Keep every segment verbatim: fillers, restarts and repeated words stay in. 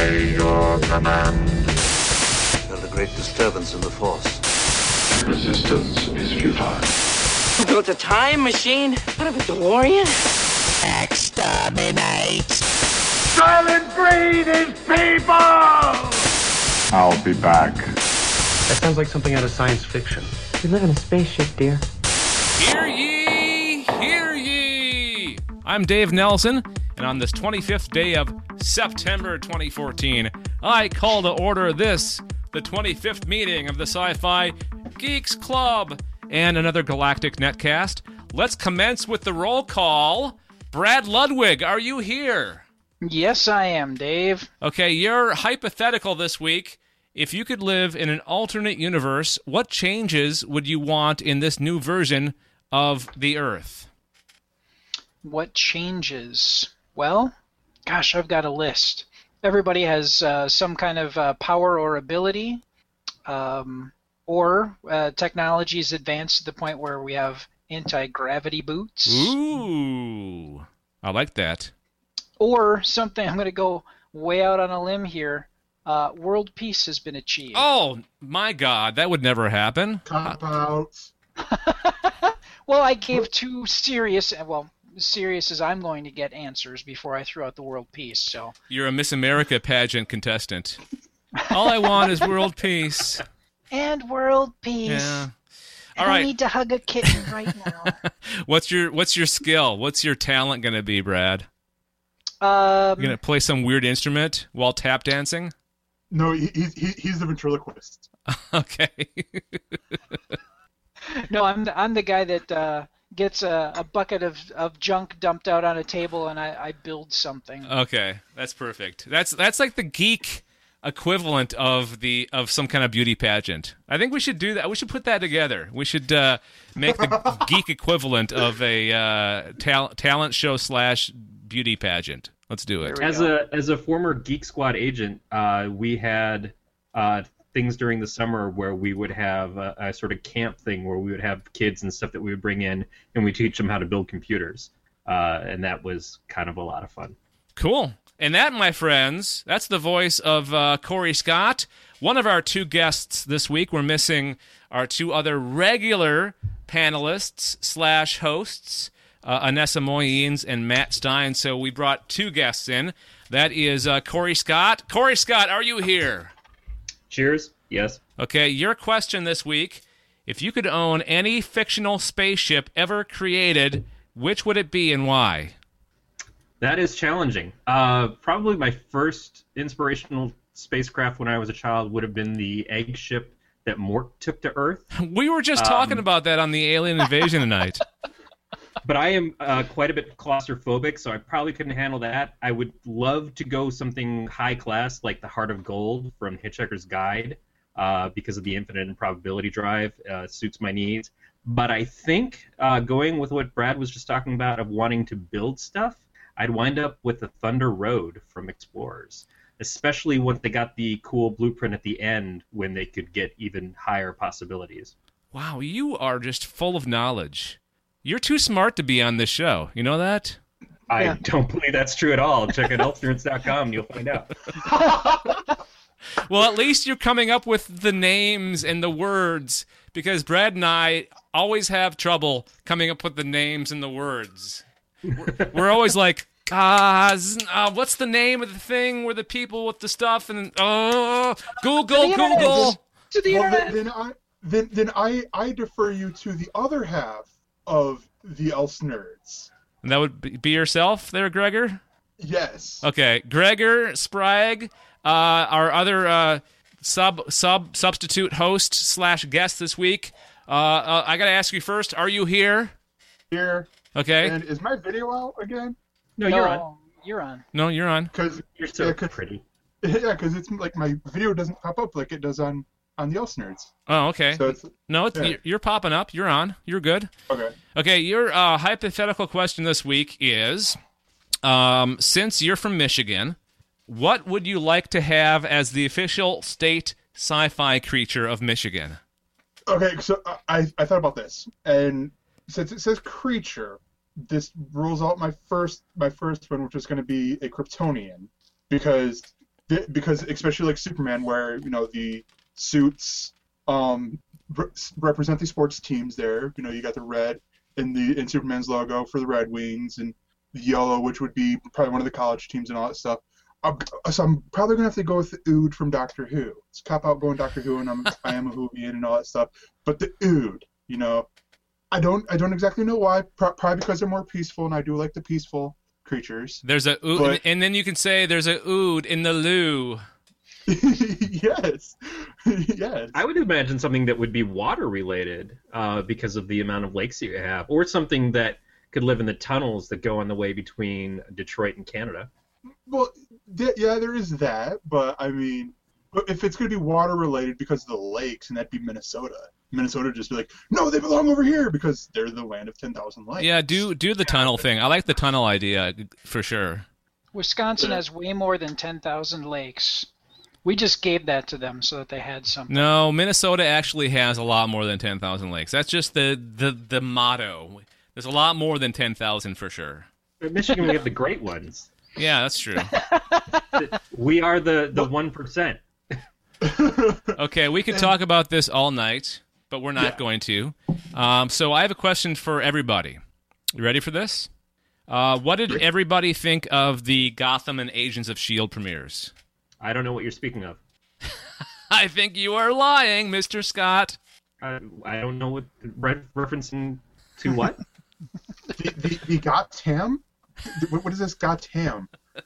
obey your command. Felt a great disturbance in the Force. Resistance is futile. Built a time machine? What of a DeLorean? Exterminate! Silent breed is people! I'll be back. That sounds like something out of science fiction. We live in a spaceship, dear. Hear ye! Hear ye! I'm Dave Nelson, and on this twenty-fifth day of September twenty fourteen, I call to order this, the twenty-fifth meeting of the Sci-Fi Geeks Club, and another Galactic Netcast. Let's commence with the roll call. Brad Ludwig, are you here? Yes, I am, Dave. Okay, you're hypothetical this week. If you could live in an alternate universe, what changes would you want in this new version of the Earth? What changes? Well, gosh, I've got a list. Everybody has uh, some kind of uh, power or ability, um, or uh, technology's advanced to the point where we have anti-gravity boots. Ooh, I like that. Or something, I'm going to go way out on a limb here. Uh, world peace has been achieved. Oh, my God, that would never happen. Cop-outs. Well, I gave two serious, well, serious as I'm going to get answers before I threw out the world peace, so. You're a Miss America pageant contestant. All I want is world peace. And world peace. Yeah. And All right. I need to hug a kitten right now. What's your What's your skill? What's your talent going to be, Brad? Um, You going to play some weird instrument while tap dancing? No, he, he, he, he's the ventriloquist. Okay. no, I'm the, I'm the guy that uh, gets a, a bucket of, of junk dumped out on a table and I, I build something. Okay, that's perfect. That's that's like the geek equivalent of the of some kind of beauty pageant. I think we should do that. We should put that together. We should uh, make the geek equivalent of a uh, tal- talent show slash beauty pageant. Let's do it. As go. a as a former Geek Squad agent, uh, we had uh, things during the summer where we would have a, a sort of camp thing where we would have kids and stuff that we would bring in, and we teach them how to build computers, uh, and that was kind of a lot of fun. Cool. And that, my friends, that's the voice of uh, Corey Scott. One of our two guests this week. We're missing our two other regular panelists slash hosts. Uh, Anessa Moyens and Matt Stein, so we brought two guests in. That is uh, Corey Scott. Corey Scott, are you here? Cheers. Yes. Okay, your question this week. If you could own any fictional spaceship ever created, which would it be and why? That is challenging. Uh, probably my first inspirational spacecraft when I was a child would have been the egg ship that Mork took to Earth. We were just um, talking about that on the Alien Invasion tonight. But I am uh, quite a bit claustrophobic, so I probably couldn't handle that. I would love to go something high class like the Heart of Gold from Hitchhiker's Guide, uh, because of the infinite improbability drive uh, suits my needs. But I think uh, going with what Brad was just talking about of wanting to build stuff, I'd wind up with the Thunder Road from Explorers, especially once they got the cool blueprint at the end when they could get even higher possibilities. Wow, you are just full of knowledge. You're too smart to be on this show. You know that? I Yeah. don't believe that's true at all. Check out elf nerds dot com and you'll find out. Well, at least you're coming up with the names and the words, because Brad and I always have trouble coming up with the names and the words. We're, we're always like, ah, z- uh, what's the name of the thing where the people with the stuff and oh, Google, The internet. Google. To the Well, internet. then, then I then then I I defer you to the other half of the Else Nerds. And that would be be yourself there, Gregor? Yes. Okay, Gregor Sprague, uh, our other uh, sub sub substitute host slash guest this week. Uh, uh, I gotta ask you first: are you here? Here. Okay. And is my video out again? No, you're on. You're on. No, you're on. Because You're so Yeah, 'cause- pretty. yeah, because it's like my video doesn't pop up like it does on on the Else Nerds. Oh, okay. So it's No, it's, yeah. you're, you're popping up. You're on. You're good. okay. Okay, your uh, hypothetical question this week is: um, since you're from Michigan, what would you like to have as the official state sci-fi creature of Michigan? Okay, so I I thought about this, and since it says creature, this rules out my first my first one, which is going to be a Kryptonian, because th- because especially like Superman, where you know the suits um re- represent the sports teams. There, you know, you got the red in the in Superman's logo for the Red Wings, and the yellow, which would be probably one of the college teams and all that stuff. I'm, so I'm probably gonna have to go with the Ood from Doctor Who. It's cop out going Doctor Who, and I'm I am a Whovian and all that stuff. But the Ood, you know, I don't I don't exactly know why. Probably because they're more peaceful, and I do like the peaceful creatures. There's a Ood, but... and then you can say there's a Ood in the loo. Yes, yes. I would imagine something that would be water related, uh, because of the amount of lakes you have, or something that could live in the tunnels that go on the way between Detroit and Canada. Well, th- yeah, there is that, but I mean, if it's going to be water related because of the lakes, and that'd be Minnesota. Minnesota would just be like, no, they belong over here because they're the land of ten thousand lakes. Yeah, do do the tunnel thing. I like the tunnel idea for sure. Wisconsin Yeah. has way more than ten thousand lakes. We just gave that to them so that they had something. No, Minnesota actually has a lot more than ten thousand lakes. That's just the, the, the motto. There's a lot more than ten thousand for sure. In Michigan, we have the great ones. Yeah, that's true. We are the the one percent. Okay, we could talk about this all night, but we're not Yeah. going to. Um, so I have a question for everybody. You ready for this? Uh, what did everybody think of the Gotham and Agents of S H I E L D premieres? I don't know what you're speaking of. I think you are lying, Mister Scott. I, I don't know what re- referencing to what. the, the, the Gotham? What, what is this Gotham?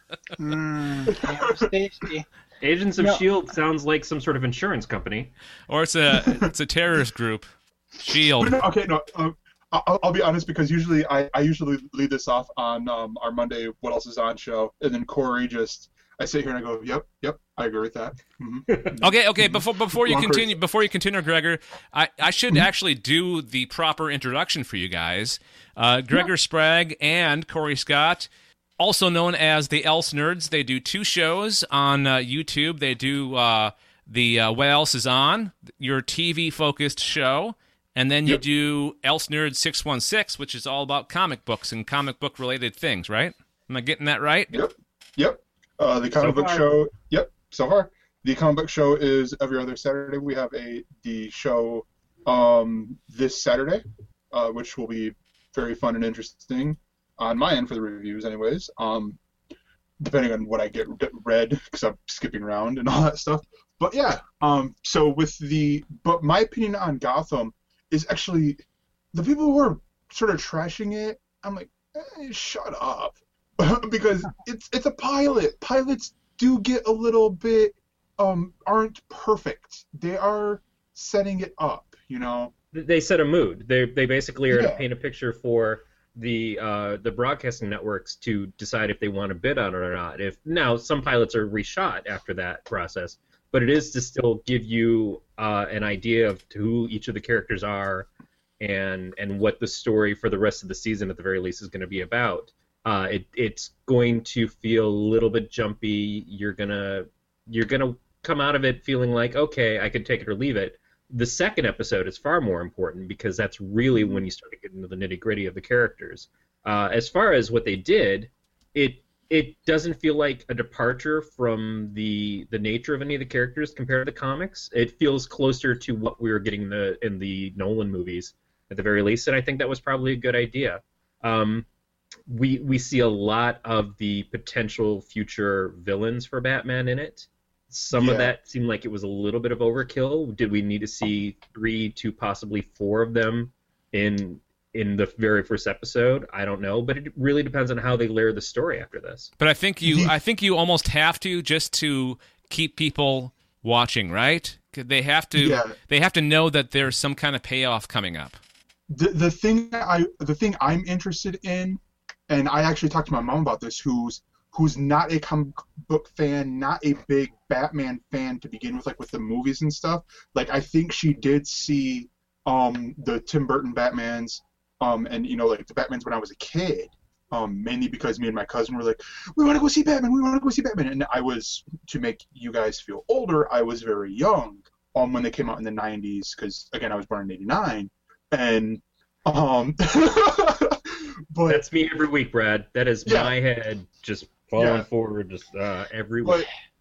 Mm, damn, tasty. Agents of No. S H I E L D sounds like some sort of insurance company. Or it's a it's a terrorist group. S H I E L D. No, okay, no. Um, I'll, I'll be honest because usually I, I usually lead this off on um, our Monday What Else Is On show, and then Corey just I sit here and I go, yep, yep, I agree with that. Mm-hmm. Okay, okay. Before before you Long continue, cruise. before you continue, Gregor, I, I should actually do the proper introduction for you guys. Uh, Gregor Sprague and Corey Scott, also known as the Else Nerds. They do two shows on uh, YouTube. They do uh, the uh, What Else Is On, your T V focused show, and then you Yep. do Else Nerds six one six, which is all about comic books and comic book related things. Right? Am I getting that right? Yep, yep. Uh, the comic So book far. show, yep, so far. The comic book show is every other Saturday. We have a the show um, this Saturday, uh, which will be very fun and interesting on my end for the reviews, anyways. Um, depending on what I get, get read, because I'm skipping around and all that stuff. But yeah, um, so with the, but my opinion on Gotham is actually the people who are sort of trashing it. I'm like, eh, shut up. Because it's it's a pilot. Pilots do get a little bit um aren't perfect. They are setting it up, you know. They set a mood. They they basically are Yeah. to paint a picture for the uh, the broadcasting networks to decide if they want to bid on it or not. If now some pilots are reshot after that process, but it is to still give you uh, an idea of who each of the characters are and and what the story for the rest of the season at the very least is going to be about. Uh, it, it's going to feel a little bit jumpy. You're gonna you're gonna come out of it feeling like, okay, I could take it or leave it. The second episode is far more important because that's really when you start to get into the nitty gritty of the characters. Uh, as far as what they did, it it doesn't feel like a departure from the the nature of any of the characters compared to the comics. It feels closer to what we were getting in the in the Nolan movies at the very least, and I think that was probably a good idea. Um, we we see a lot of the potential future villains for Batman in it. Some of Yeah. that seemed like it was a little bit of overkill. Did we need to see three to possibly four of them in in the very first episode? I don't know, but it really depends on how they layer the story after this. But I think you I think you almost have to just to keep people watching, right? 'Cause They have to Yeah. they have to know that there's some kind of payoff coming up. The the thing that I the thing I'm interested in, and I actually talked to my mom about this, who's who's not a comic book fan, not a big Batman fan to begin with, like with the movies and stuff. Like I think she did see um the Tim Burton Batmans, um and you know like the Batmans when I was a kid, um mainly because me and my cousin were like, we want to go see Batman, we want to go see Batman, and I was, to make you guys feel older, I was very young um when they came out in the nineties, because again I was born in eighty-nine, and um but That's me every week, Brad. That is Yeah. my head just falling Yeah. forward just uh, every week. But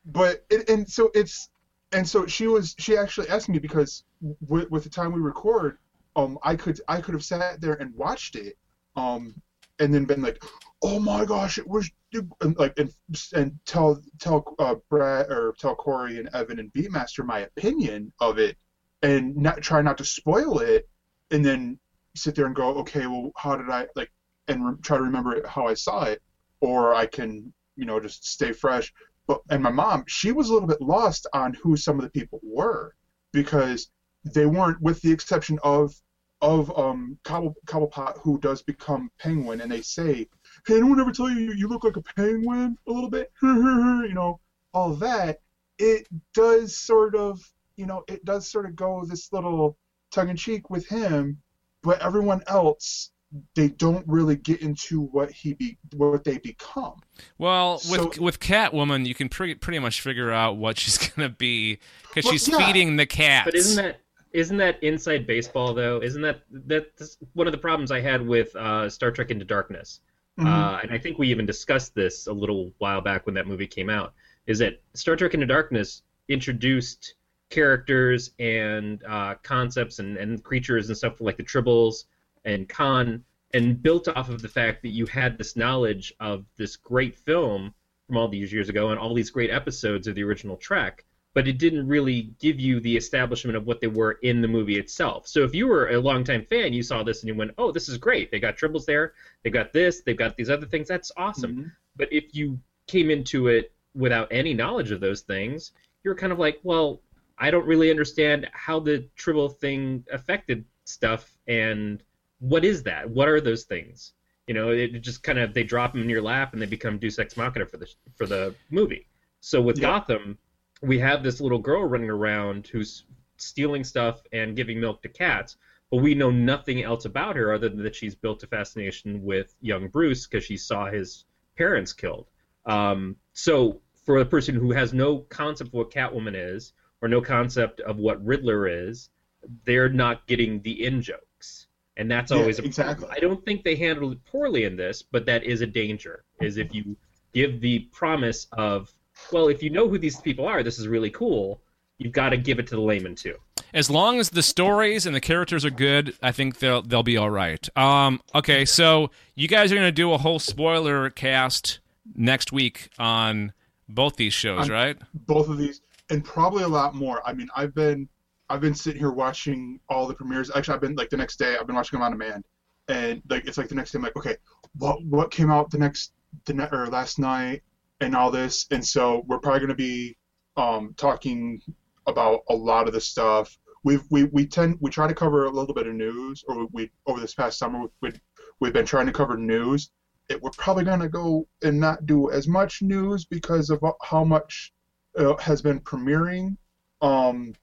but it, and so it's and so she was she actually asked me because with, with the time we record, um, I could I could have sat there and watched it, um, and then been like, oh my gosh, it was and like and and tell tell uh, Brad or tell Corey and Evan and Beatmaster my opinion of it, and not try not to spoil it, and then sit there and go, okay, well, how did I like, and re- try to remember it, how I saw it, or I can, you know, just stay fresh. But and my mom, she was a little bit lost on who some of the people were, because they weren't, with the exception of of um Cobble, Cobblepot, who does become Penguin, and they say, hey, anyone ever tell you you look like a penguin a little bit? You know, all that. It does sort of, you know, it does sort of go this little tongue-in-cheek with him, but everyone else, they don't really get into what he be what they become. Well, so, with with Catwoman, you can pretty pretty much figure out what she's gonna be, because well, she's yeah. feeding the cats. But isn't that isn't that inside baseball though? Isn't that that's one of the problems I had with uh, Star Trek Into Darkness? Mm-hmm. Uh, and I think we even discussed this a little while back when that movie came out. Is that Star Trek Into Darkness introduced characters and uh, concepts and, and creatures and stuff like the Tribbles and Khan, and built off of the fact that you had this knowledge of this great film from all these years ago and all these great episodes of the original Trek, but it didn't really give you the establishment of what they were in the movie itself. So if you were a longtime fan, you saw this and you went, oh, this is great. They got Tribbles there, they got this, they've got these other things. That's awesome. Mm-hmm. But if you came into it without any knowledge of those things, you're kind of like, well, I don't really understand how the Tribble thing affected stuff, and what is that? What are those things? You know, it just kind of, they drop them in your lap and they become Deus Ex Machina for the for the movie. So with Yeah. Gotham, we have this little girl running around who's stealing stuff and giving milk to cats, but we know nothing else about her other than that she's built a fascination with young Bruce because she saw his parents killed. Um, so for a person who has no concept of what Catwoman is or no concept of what Riddler is, they're not getting the in-jokes. And that's Yeah, always a exactly. problem. I don't think they handled it poorly in this, but that is a danger, is if you give the promise of, well, if you know who these people are, this is really cool, you've got to give it to the layman too. As long as the stories and the characters are good, I think they'll they'll be all right. Um, okay, so you guys are going to do a whole spoiler cast next week on both these shows, On right? Both of these, and probably a lot more. I mean, I've been I've been sitting here watching all the premieres. Actually, I've been like the next day. I've been watching them on demand, and like it's like the next day. I'm like, okay, what what came out the next the ne- or last night, and all this. And so we're probably going to be um, talking about a lot of the stuff. We've we we tend we try to cover a little bit of news, or we over this past summer we've we've been trying to cover news. It, we're probably going to go and not do as much news because of how much uh, has been premiering. Um,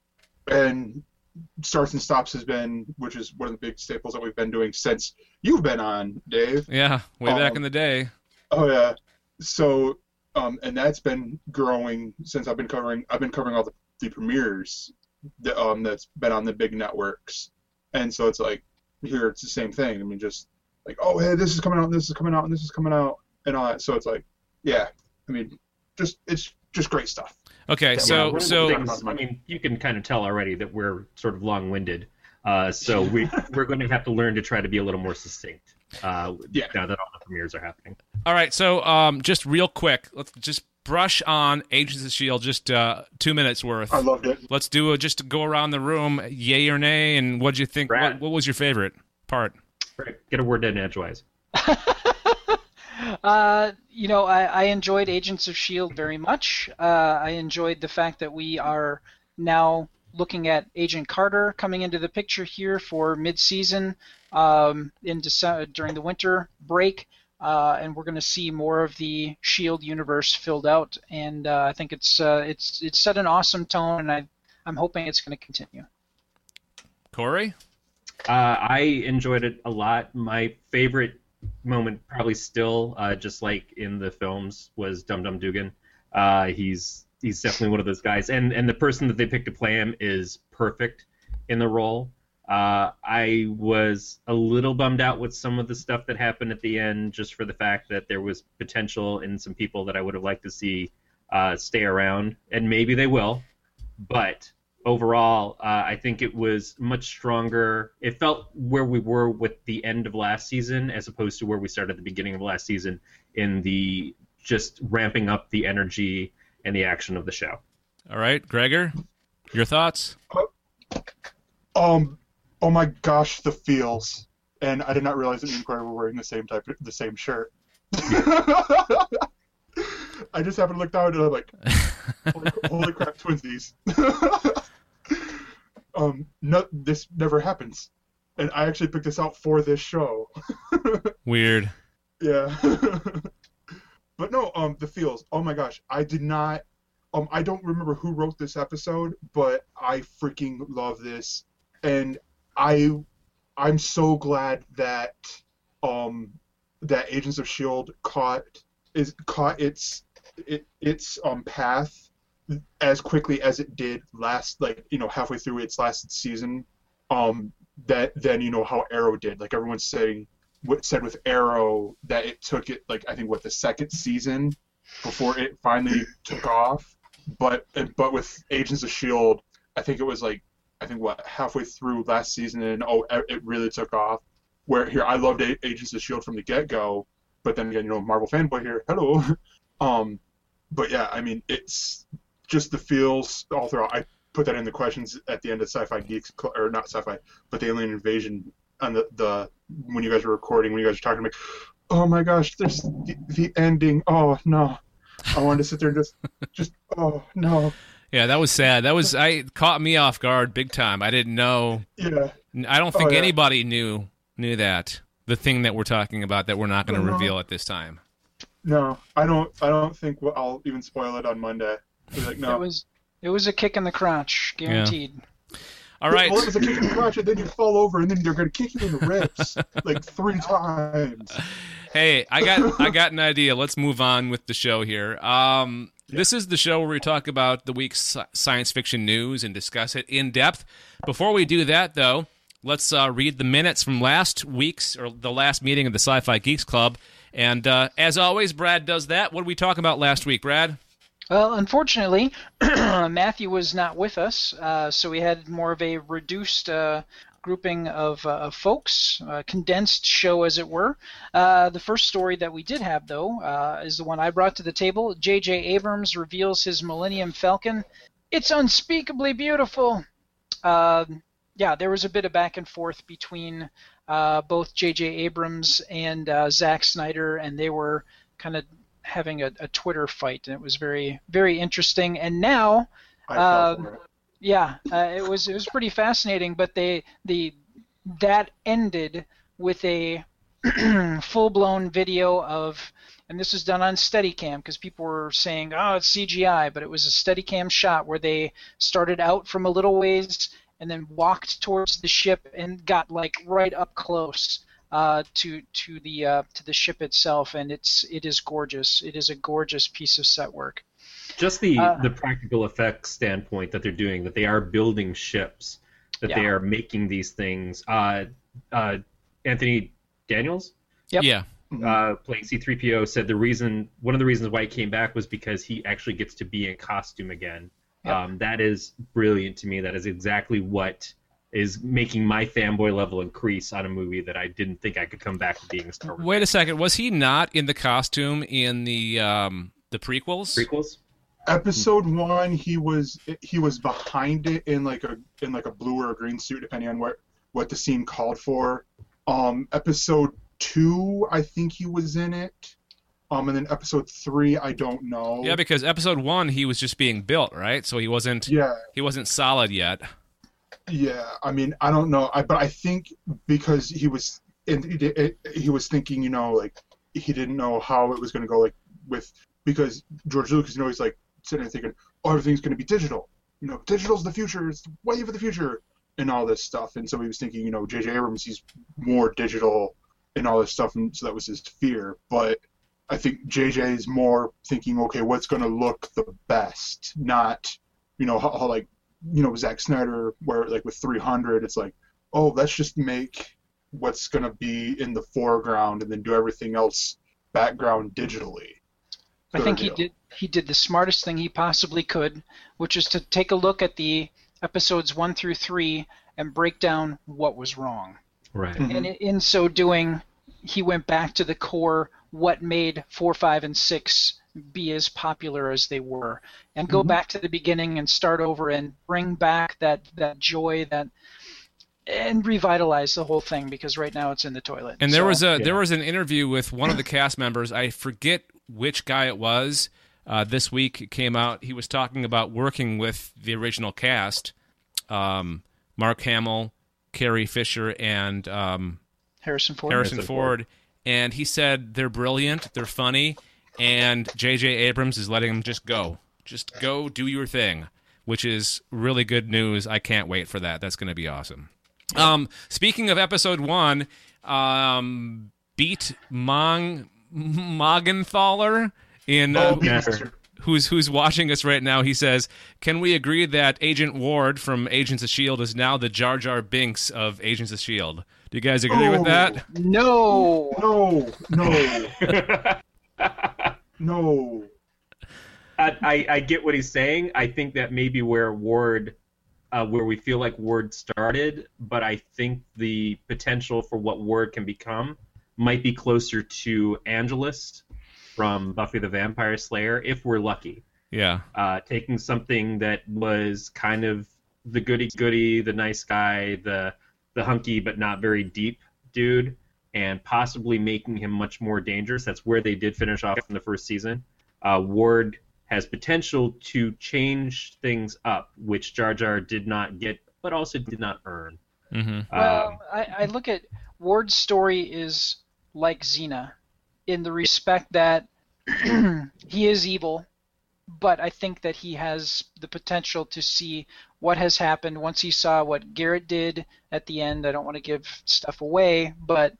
and Starts and Stops has been, which is one of the big staples that we've been doing since you've been on, Dave. Yeah, way back Um, in the day. Oh yeah. So, um, and that's been growing since I've been covering. I've been covering all the, the premieres that um that's been on the big networks, and so it's like here it's the same thing. I mean, just like, oh hey, this is coming out, and this is coming out, and this is coming out, and all that. So it's like, yeah. I mean, just it's just great stuff. Okay, Yeah, so one of the so things, I mean, you can kind of tell already that we're sort of long-winded, uh, so we we're going to have to learn to try to be a little more succinct. Uh, Yeah. Now that all the premieres are happening. all right, so um, just real quick, let's just brush on Agents of S H I E L D, just uh, two minutes worth. I loved it. Let's do a, just go around the room, yay or nay, and what'd you think? Brad. What, what was your favorite part? Right. Get a word in edgewise. Uh, you know, I, I enjoyed Agents of S H I E L D very much. Uh, I enjoyed the fact that we are now looking at Agent Carter coming into the picture here for mid-season um, in December, during the winter break, uh, and we're going to see more of the S H I E L D universe filled out. And uh, I think it's uh, it's it's set an awesome tone, and I I'm hoping it's going to continue. Corey? Uh, I enjoyed it a lot. My favorite moment, probably still, uh, just like in the films, was Dum Dum Dugan. Uh, he's he's definitely one of those guys, and and the person that they picked to play him is perfect in the role. Uh, I was a little bummed out with some of the stuff that happened at the end, just for the fact that there was potential in some people that I would have liked to see uh, stay around, and maybe they will. But overall, uh, I think it was much stronger. It felt where we were with the end of last season as opposed to where we started at the beginning of last season in the just ramping up the energy and the action of the show. All right, Gregor, your thoughts? Um, oh my gosh, the feels. And I did not realize that me and Corey were wearing the same type, the same shirt. I just happened to look down and I'm like, holy, holy crap, twinsies. um, no, this never happens. And I actually picked this out for this show. Weird. Yeah. But no, um, the feels. Oh my gosh, I did not. Um, I don't remember who wrote this episode, but I freaking love this, and I, I'm so glad that, um, that Agents of S H I E L D caught is caught its it, its um path as quickly as it did last, like, you know, halfway through its last season. Um, that then you know how Arrow did. Like everyone's saying, what said with Arrow that it took it like I think what the second season before it finally took off. But but with Agents of S H I E L D, I think it was like I think what halfway through last season, and oh, it really took off. Where here I loved Agents of S H I E L D from the get go, but then again, you know, Marvel fanboy here, hello. um, but yeah, I mean, it's just the feels all throughout. I put that in the questions at the end of Sci-Fi Geeks, or not Sci-Fi, but the Alien Invasion on the the when you guys were recording, when you guys were talking, I'm like, oh my gosh, there's the, the ending. Oh no. I wanted to sit there and just, just, oh, no. Yeah, that was sad. That was, I caught me off guard big time. I didn't know. Yeah. I don't think oh, yeah. anybody knew knew that, the thing that we're talking about that we're not going to no. reveal at this time. No, I don't, I don't think we'll, I'll even spoil it on Monday. Like, no. It was, it was a kick in the crotch, guaranteed. Yeah. All right. Well, it was a kick in the crotch, and then you fall over, and then they're going to kick you in the ribs like three times. Hey, I got I got an idea. Let's move on with the show here. Um, yeah. This is the show where we talk about the week's science fiction news and discuss it in depth. Before we do that, though, let's uh, read the minutes from last week's or the last meeting of the Sci-Fi Geeks Club. And uh, as always, Brad does that. What did we talk about last week, Brad? Well, unfortunately, Matthew was not with us, uh, so we had more of a reduced uh, grouping of, uh, of folks, a condensed show, as it were. Uh, the first story that we did have, though, uh, is the one I brought to the table. J J. Abrams reveals his Millennium Falcon. It's unspeakably beautiful. Uh, yeah, there was a bit of back and forth between uh, both J J. Abrams and uh, Zack Snyder, and they were kind of having a, a Twitter fight, and it was very, very interesting. And now, uh, yeah, uh, it was it was pretty fascinating. But they the that ended with a full-blown video of, and this was done on Steadicam because people were saying, oh, it's C G I, but it was a Steadicam shot where they started out from a little ways and then walked towards the ship and got like right up close. Uh, to to the uh, to the ship itself, and it's it is gorgeous. It is a gorgeous piece of set work. Just the uh, the practical effects standpoint that they're doing, that they are building ships, that yeah. they are making these things. Uh, uh, Anthony Daniels, yep. yeah, uh, playing C three P O, said the reason one of the reasons why he came back was because he actually gets to be in costume again. Yep. Um, that is brilliant to me. That is exactly what is making my fanboy level increase on a movie that I didn't think I could come back to being a Star Wars. Wait a second, was he not in the costume in the um, the prequels? Prequels? Episode one, he was he was behind it in like a in like a blue or a green suit, depending on what what the scene called for. Um, episode two, I think he was in it. Um, and then episode three, I don't know. Yeah, because episode one, he was just being built, right? So he wasn't. Yeah. He wasn't solid yet. Yeah, I mean, I don't know, I, but I think because he was, and he, he was thinking, you know, like he didn't know how it was going to go, like with because George Lucas, you know, he's like sitting there thinking, oh, everything's going to be digital, you know, digital's the future, it's the wave of the future, and all this stuff, and so he was thinking, you know, J J. Abrams, he's more digital and all this stuff, and so that was his fear, but I think J J is more thinking, okay, what's going to look the best, not, you know, how, how like. You know, Zack Snyder, where like with three hundred, it's like, oh, let's just make what's going to be in the foreground and then do everything else background digitally. I think he did. he did the smartest thing he possibly could, which is to take a look at the episodes one through three and break down what was wrong. Right. Mhm. And in so doing, he went back to the core, what made four, five, and six be as popular as they were, and go Mhm. back to the beginning and start over and bring back that, that joy, that and revitalize the whole thing, because right now it's in the toilet. And there So- was a Yeah. there was an interview with one of the cast members. I forget which guy it was. Uh, this week it came out. He was talking about working with the original cast, um, Mark Hamill, Carrie Fisher, and um, Harrison Ford. Harrison Harrison Ford. And he said they're brilliant, they're funny, and J J Abrams is letting them just go, just go do your thing, which is really good news. I can't wait for that. That's going to be awesome. Um, speaking of episode one, um, Beat Mong Morgenthaler in uh, Oh, Master. who's who's watching us right now. He says, "Can we agree that Agent Ward from Agents of S H I E L D is now the Jar Jar Binks of Agents of S H I E L D?" Do you guys agree with Oh. that? No. No, no, no. I, I, I get what he's saying. I think that maybe where Ward, uh, where we feel like Ward started, but I think the potential for what Ward can become might be closer to Angelus from Buffy the Vampire Slayer, if we're lucky. Yeah. Uh, taking something that was kind of the goody-goody, the nice guy, the the hunky but not very deep dude, and possibly making him much more dangerous. That's where they did finish off in the first season. Uh, Ward has potential to change things up, which Jar Jar did not get, but also did not earn. Mm-hmm. Well, Um, I, I look at Ward's story is like Xena, in the respect that he is evil, but I think that he has the potential to see what has happened once he saw what Garrett did at the end. I don't want to give stuff away, but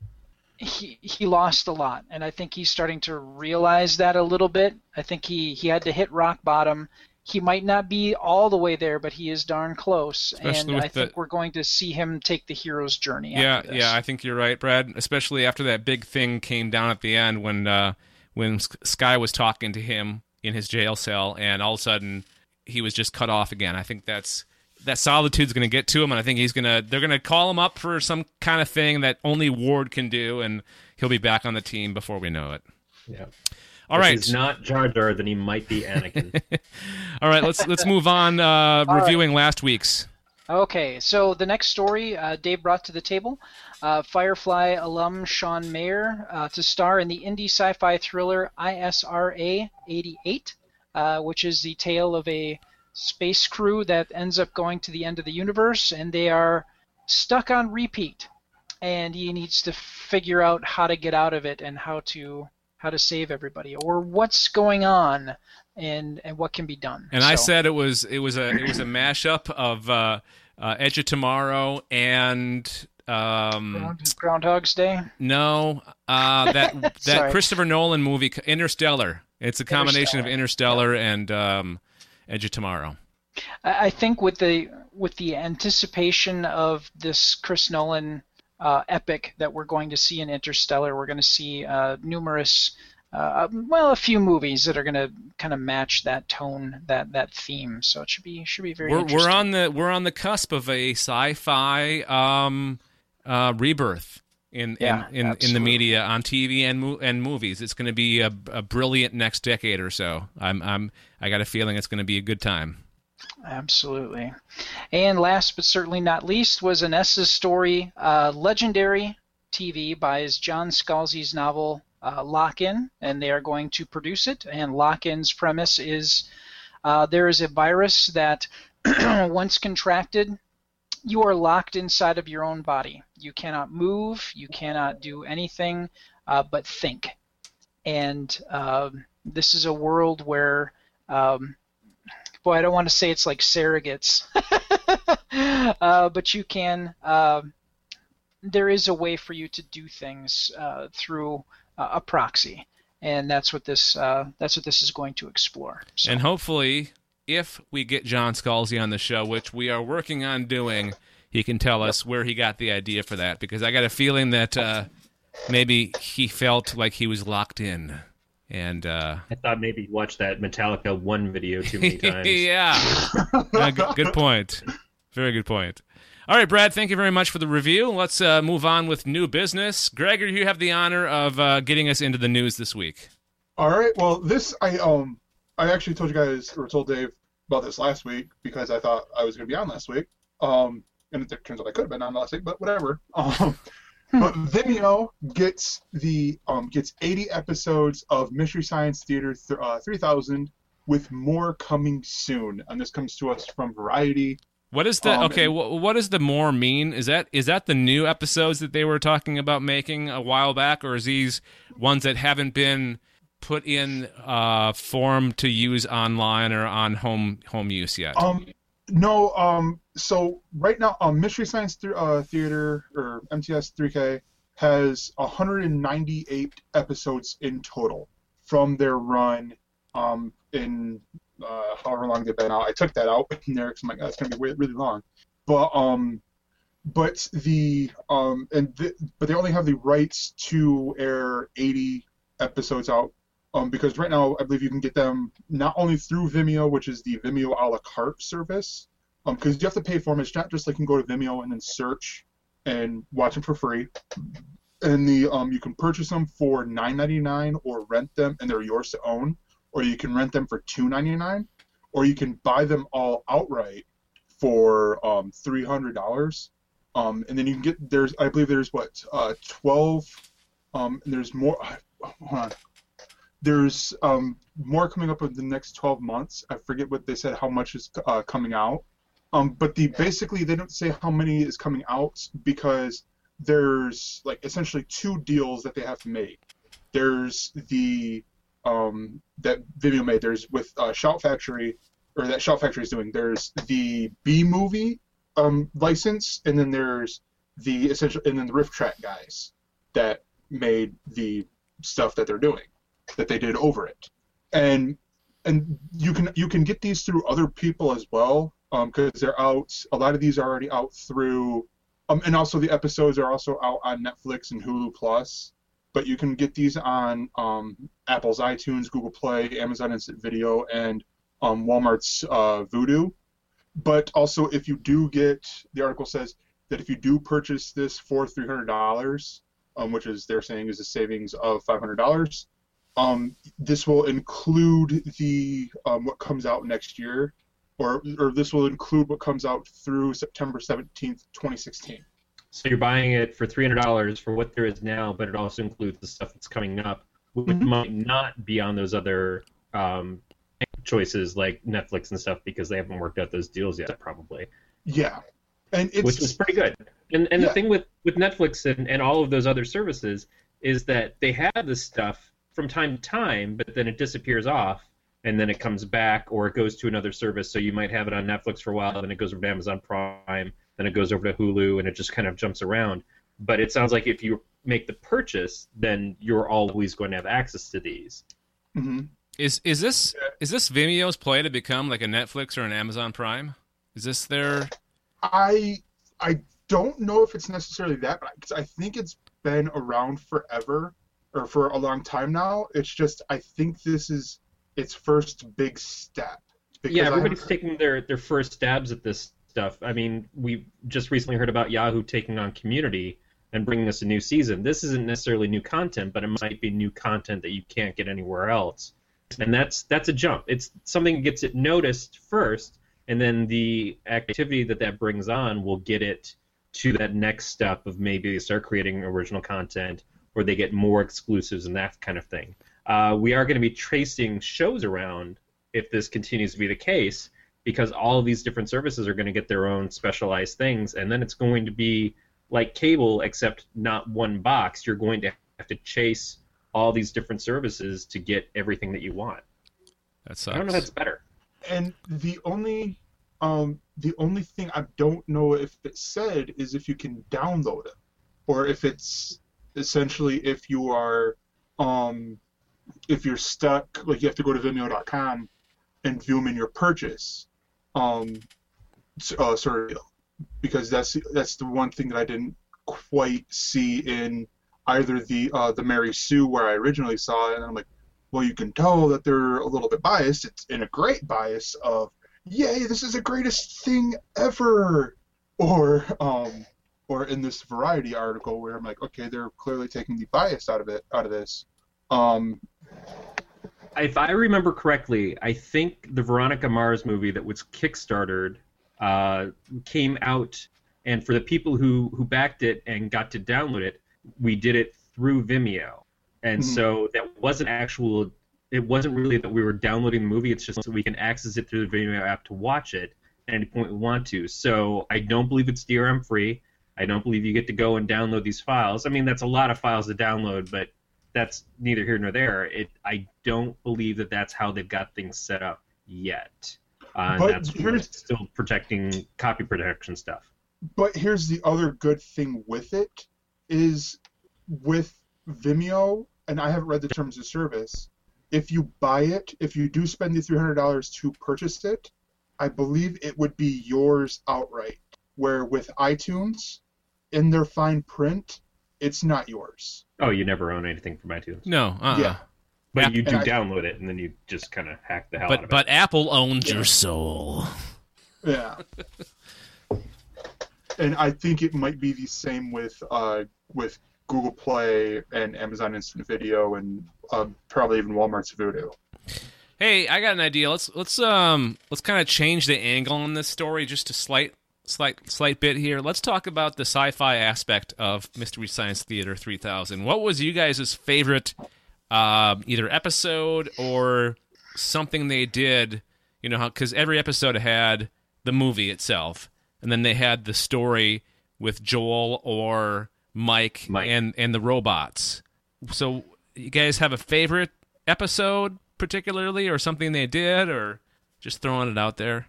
he he lost a lot, and I think he's starting to realize that a little bit. I think he, he had to hit rock bottom. He might not be all the way there, but he is darn close, Especially and with I think the- we're going to see him take the hero's journey. Yeah, after this. yeah, I think you're right, Brad. Especially after that big thing came down at the end when uh, when S- Sky was talking to him in his jail cell, and all of a sudden he was just cut off again. I think that's that solitude's going to get to him, and I think he's gonna they're going to call him up for some kind of thing that only Ward can do, and he'll be back on the team before we know it. yeah. All If right, he's not Jar Jar, then he might be Anakin. all right. Let's let's move on. Uh, reviewing last week's. Okay, so the next story uh, Dave brought to the table, uh, Firefly alum Sean Mayer uh, to star in the indie sci-fi thriller I S R A eighty-eight, uh, which is the tale of a space crew that ends up going to the end of the universe, and they are stuck on repeat, and he needs to figure out how to get out of it and how to how to save everybody, or what's going on, and and what can be done. And I So- said it was it was a it was a mashup of uh, uh, Edge of Tomorrow and um, Ground- Groundhog's Day. no uh, that that Sorry. Christopher Nolan movie Interstellar. It's a combination of Interstellar and um, Edge of Tomorrow. I I think with the with the anticipation of this Chris Nolan uh, epic that we're going to see in Interstellar, we're going to see uh, numerous, uh, well, a few movies that are going to kind of match that tone, that that theme. So it should be should be very We're interesting. we're on the we're on the cusp of a sci-fi um, uh, rebirth in Yeah, in, in, in the absolutely. media on T V and mo- and movies. It's going to be a, a brilliant next decade or so. I'm I'm I got a feeling it's going to be a good time. Absolutely. And last but certainly not least was Anessa's story, uh, Legendary T V buys John Scalzi's novel uh, Lock-In, and they are going to produce it. And Lock-In's premise is uh, there is a virus that once contracted, you are locked inside of your own body. You cannot move, you cannot do anything uh, but think. And um this is a world where um, boy, I don't want to say it's like surrogates, uh, but you can. Uh, there is a way for you to do things uh, through uh, a proxy, and that's what this. Uh, that's what this is going to explore. So, And hopefully, if we get John Scalzi on the show, which we are working on doing, he can tell us where he got the idea for that. Because I got a feeling that uh, maybe he felt like he was locked in And uh, I thought maybe you watched that Metallica one video too many times. yeah, uh, good, good point. Very good point. All right, Brad, thank you very much for the review. Let's uh, move on with new business. Gregor, you have the honor of uh, getting us into the news this week. All right. Well, this I um I actually told you guys or told Dave about this last week because I thought I was going to be on last week. Um, and it turns out I could have been on last week, but whatever. Um. But Vimeo gets the um, gets eighty episodes of Mystery Science Theater th- uh, three thousand, with more coming soon. And this comes to us from Variety. What is the um, okay? and, What, what does the more mean? Is that is that the new episodes that they were talking about making a while back, or is these ones that haven't been put in uh, form to use online or on home home use yet? Um, no. Um, so right now, um, Mystery Science th- uh, Theater or M T S three K has one hundred ninety-eight episodes in total from their run. Um, in uh, however long they've been out. I took that out in there because I'm like, oh, that's gonna be really, really long. But um, but the um, and th- but they only have the rights to air eighty episodes out. Um, because right now I believe you can get them not only through Vimeo, which is the Vimeo a la carte service, um, because you have to pay for them. It's not just like you can go to Vimeo and then search and watch them for free. And the um, you can purchase them for nine ninety-nine or rent them, and they're yours to own. Or you can rent them for two ninety-nine, or you can buy them all outright for um, three hundred dollars. Um, and then you can get there's I believe there's what uh, twelve. Um, and there's more. Hold on. There's um, more coming up in the next twelve months. I forget what they said, how much is uh, coming out. Um, but the basically they don't say how many is coming out because there's like essentially two deals that they have to make. There's the um, that Vimeo made. There's with uh, Shout Factory, or that Shout Factory is doing. There's the B movie um, license, and then there's the essential, and then the Riff Track guys that made the stuff that they're doing. That they did over it, and and you can you can get these through other people as well, because um, they're out. A lot of these are already out through, um, and also the episodes are also out on Netflix and Hulu Plus. But you can get these on um, Apple's iTunes, Google Play, Amazon Instant Video, and um, Walmart's uh, Vudu. But also, if you do get, the article says that if you do purchase this for three hundred dollars, um, which is they're saying is a savings of five hundred dollars. Um, this will include the um, what comes out next year, or or this will include what comes out through September seventeenth, twenty sixteen. So you're buying it for three hundred dollars for what there is now, but it also includes the stuff that's coming up, which mm-hmm. might not be on those other um, choices like Netflix and stuff because they haven't worked out those deals yet, probably. Yeah, and it's, which is pretty good. And and yeah. the thing with, with Netflix and, and all of those other services is that they have this stuff from time to time, but then it disappears off, and then it comes back, or it goes to another service. So you might have it on Netflix for a while, then it goes over to Amazon Prime, then it goes over to Hulu, and it just kind of jumps around. But it sounds like if you make the purchase, then you're always going to have access to these. Mm-hmm. Is is this is this Vimeo's play to become like a Netflix or an Amazon Prime? Is this their? I I don't know if it's necessarily that, but I, I think it's been around forever. Or for a long time now. It's just I think this is its first big step. Yeah, everybody's taking their, their first stabs at this stuff. I mean, we just recently heard about Yahoo taking on Community and bringing us a new season. This isn't necessarily new content, but it might be new content that you can't get anywhere else. And that's that's a jump. It's something that gets it noticed first, and then the activity that that brings on will get it to that next step of maybe they start creating original content, or they get more exclusives and that kind of thing. Uh, we are going to be tracing shows around if this continues to be the case, because all of these different services are going to get their own specialized things, and then it's going to be like cable, except not one box. You're going to have to chase all these different services to get everything that you want. That sucks. I don't know if that's better. And the only um, the only thing I don't know if it said is if you can download it, or if it's essentially if you are um if you're stuck, like you have to go to Vimeo dot com and view them in your purchase um uh, sort of, because that's that's the one thing that I didn't quite see in either the uh the Mary Sue where I originally saw it, and I'm like, well, you can tell that they're a little bit biased. It's in a great bias of, yay, this is the greatest thing ever. Or, um, or in this Variety article where I'm like, okay, they're clearly taking the bias out of it, out of this. Um, if I remember correctly, I think the Veronica Mars movie that was Kickstartered uh, came out, and for the people who, who backed it and got to download it, we did it through Vimeo. And mm-hmm. so that wasn't actual, it wasn't really that we were downloading the movie, it's just that we can access it through the Vimeo app to watch it at any point we want to. So I don't believe it's D R M free. I don't believe you get to go and download these files. I mean, that's a lot of files to download, but that's neither here nor there. It, I don't believe that that's how they've got things set up yet. Uh, and that's here's, still protecting copy protection stuff. But here's the other good thing with it, is with Vimeo, and I haven't read the terms of service, if you buy it, if you do spend the three hundred dollars to purchase it, I believe it would be yours outright. Where with iTunes, in their fine print, it's not yours. Oh, you never own anything from iTunes? No. Uh-uh. Yeah. But App- you do I, download it, and then you just kind of hack the hell but, out of but it. But Apple owns yeah. your soul. Yeah. And I think it might be the same with uh, with Google Play and Amazon Instant Video and uh, probably even Walmart's Vudu. Hey, I got an idea. Let's let's um let's kind of change the angle on this story just a slight slight slight bit here. Let's talk about the sci-fi aspect of Mystery Science Theater three thousand. What was you guys' favorite uh, either episode or something they did? You know, because every episode had the movie itself, and then they had the story with Joel or Mike, Mike. and and the robots. So you guys have a favorite episode particularly, or something they did, or just throwing it out there?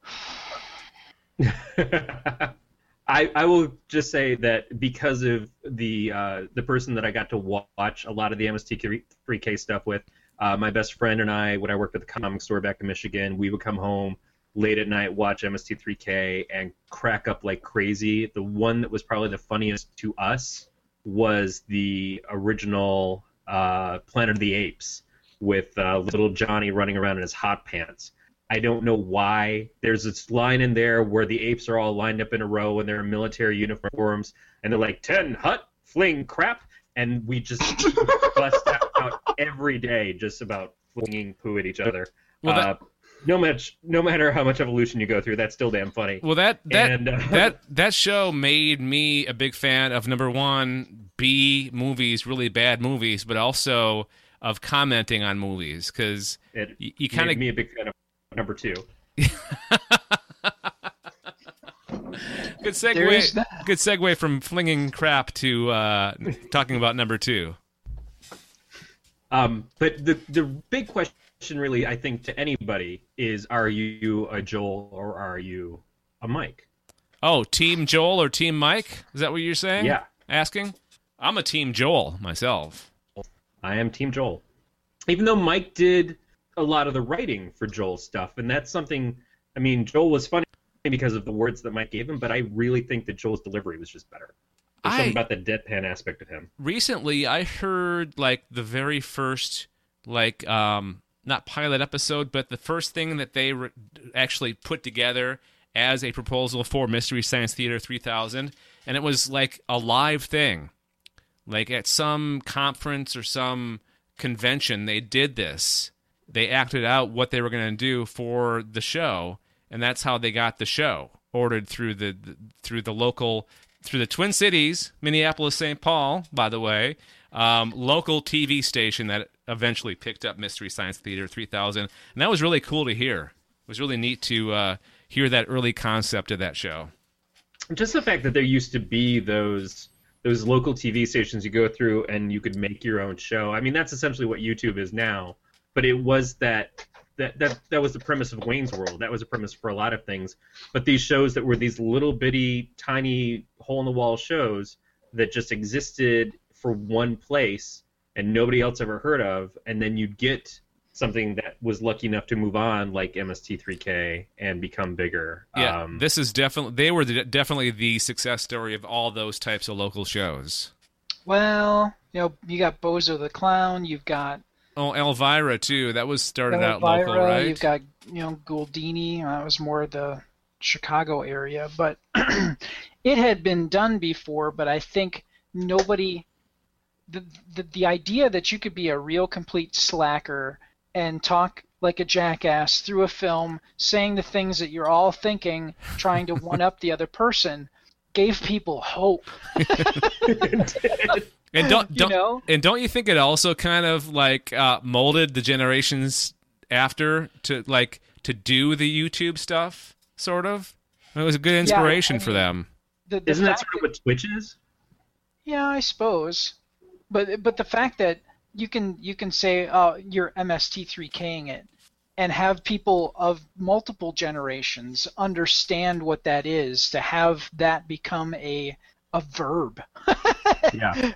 I I will just say that because of the uh, the person that I got to watch a lot of the M S T three K stuff with, uh, my best friend and I, when I worked at the comic store back in Michigan, we would come home late at night, watch M S T three K, and crack up like crazy. The one that was probably the funniest to us was the original uh, Planet of the Apes, with uh, little Johnny running around in his hot pants. I don't know why. There's this line in there where the apes are all lined up in a row and they're in military uniforms, and they're like, ten, hut, fling, crap, and we just bust out every day just about flinging poo at each other. Well, that... uh, no, much, no matter how much evolution you go through, that's still damn funny. Well, that that and, uh, that that show made me a big fan of, number one, B movies, really bad movies, but also of commenting on movies, because it you, you kind of made me a big fan of number two. Good segue. Good segue from flinging crap to uh, talking about number two. Um, but the the big question, really, I think, to anybody is: are you a Joel or are you a Mike? Oh, Team Joel or Team Mike? Is that what you're saying? Yeah. Asking? I'm a Team Joel myself. I am Team Joel. Even though Mike did a lot of the writing for Joel's stuff, and that's something, I mean, Joel was funny because of the words that Mike gave him, but I really think that Joel's delivery was just better. There's I, something about the deadpan aspect of him. Recently, I heard, like, the very first, like, um, not pilot episode, but the first thing that they re- actually put together as a proposal for Mystery Science Theater three thousand, and it was, like, a live thing. Like, at some conference or some convention, they did this. They acted out what they were going to do for the show, and that's how they got the show ordered through the, the through the local, through the Twin Cities, Minneapolis, Saint Paul, by the way, um, local T V station that eventually picked up Mystery Science Theater three thousand, and that was really cool to hear. It was really neat to uh, hear that early concept of that show. Just the fact that there used to be those those local T V stations you go through and you could make your own show. I mean, that's essentially what YouTube is now. But it was that that that that was the premise of Wayne's World. That was the premise for a lot of things. But these shows that were these little bitty, tiny, hole-in-the-wall shows that just existed for one place and nobody else ever heard of, and then you'd get something that was lucky enough to move on, like M S T three K, and become bigger. Yeah, um, this is definitely they were the, definitely the success story of all those types of local shows. Well, you know, you got Bozo the Clown, you've got Oh, Elvira too. That was started out Elvira, local, right? You've got, you know, Guldini. That was more the Chicago area, but it had been done before. But I think nobody, the, the the idea that you could be a real complete slacker and talk like a jackass through a film, saying the things that you're all thinking, trying to one up the other person, gave people hope. And don't, don't You know? and don't you think it also kind of like uh, molded the generations after to like to do the YouTube stuff, sort of? It was a good inspiration I for mean, them. The, the Isn't that fact sort of what Twitch is? Yeah, I suppose. But but the fact that you can you can say uh, you're M S T three K-ing it and have people of multiple generations understand what that is, to have that become a a verb. Yeah.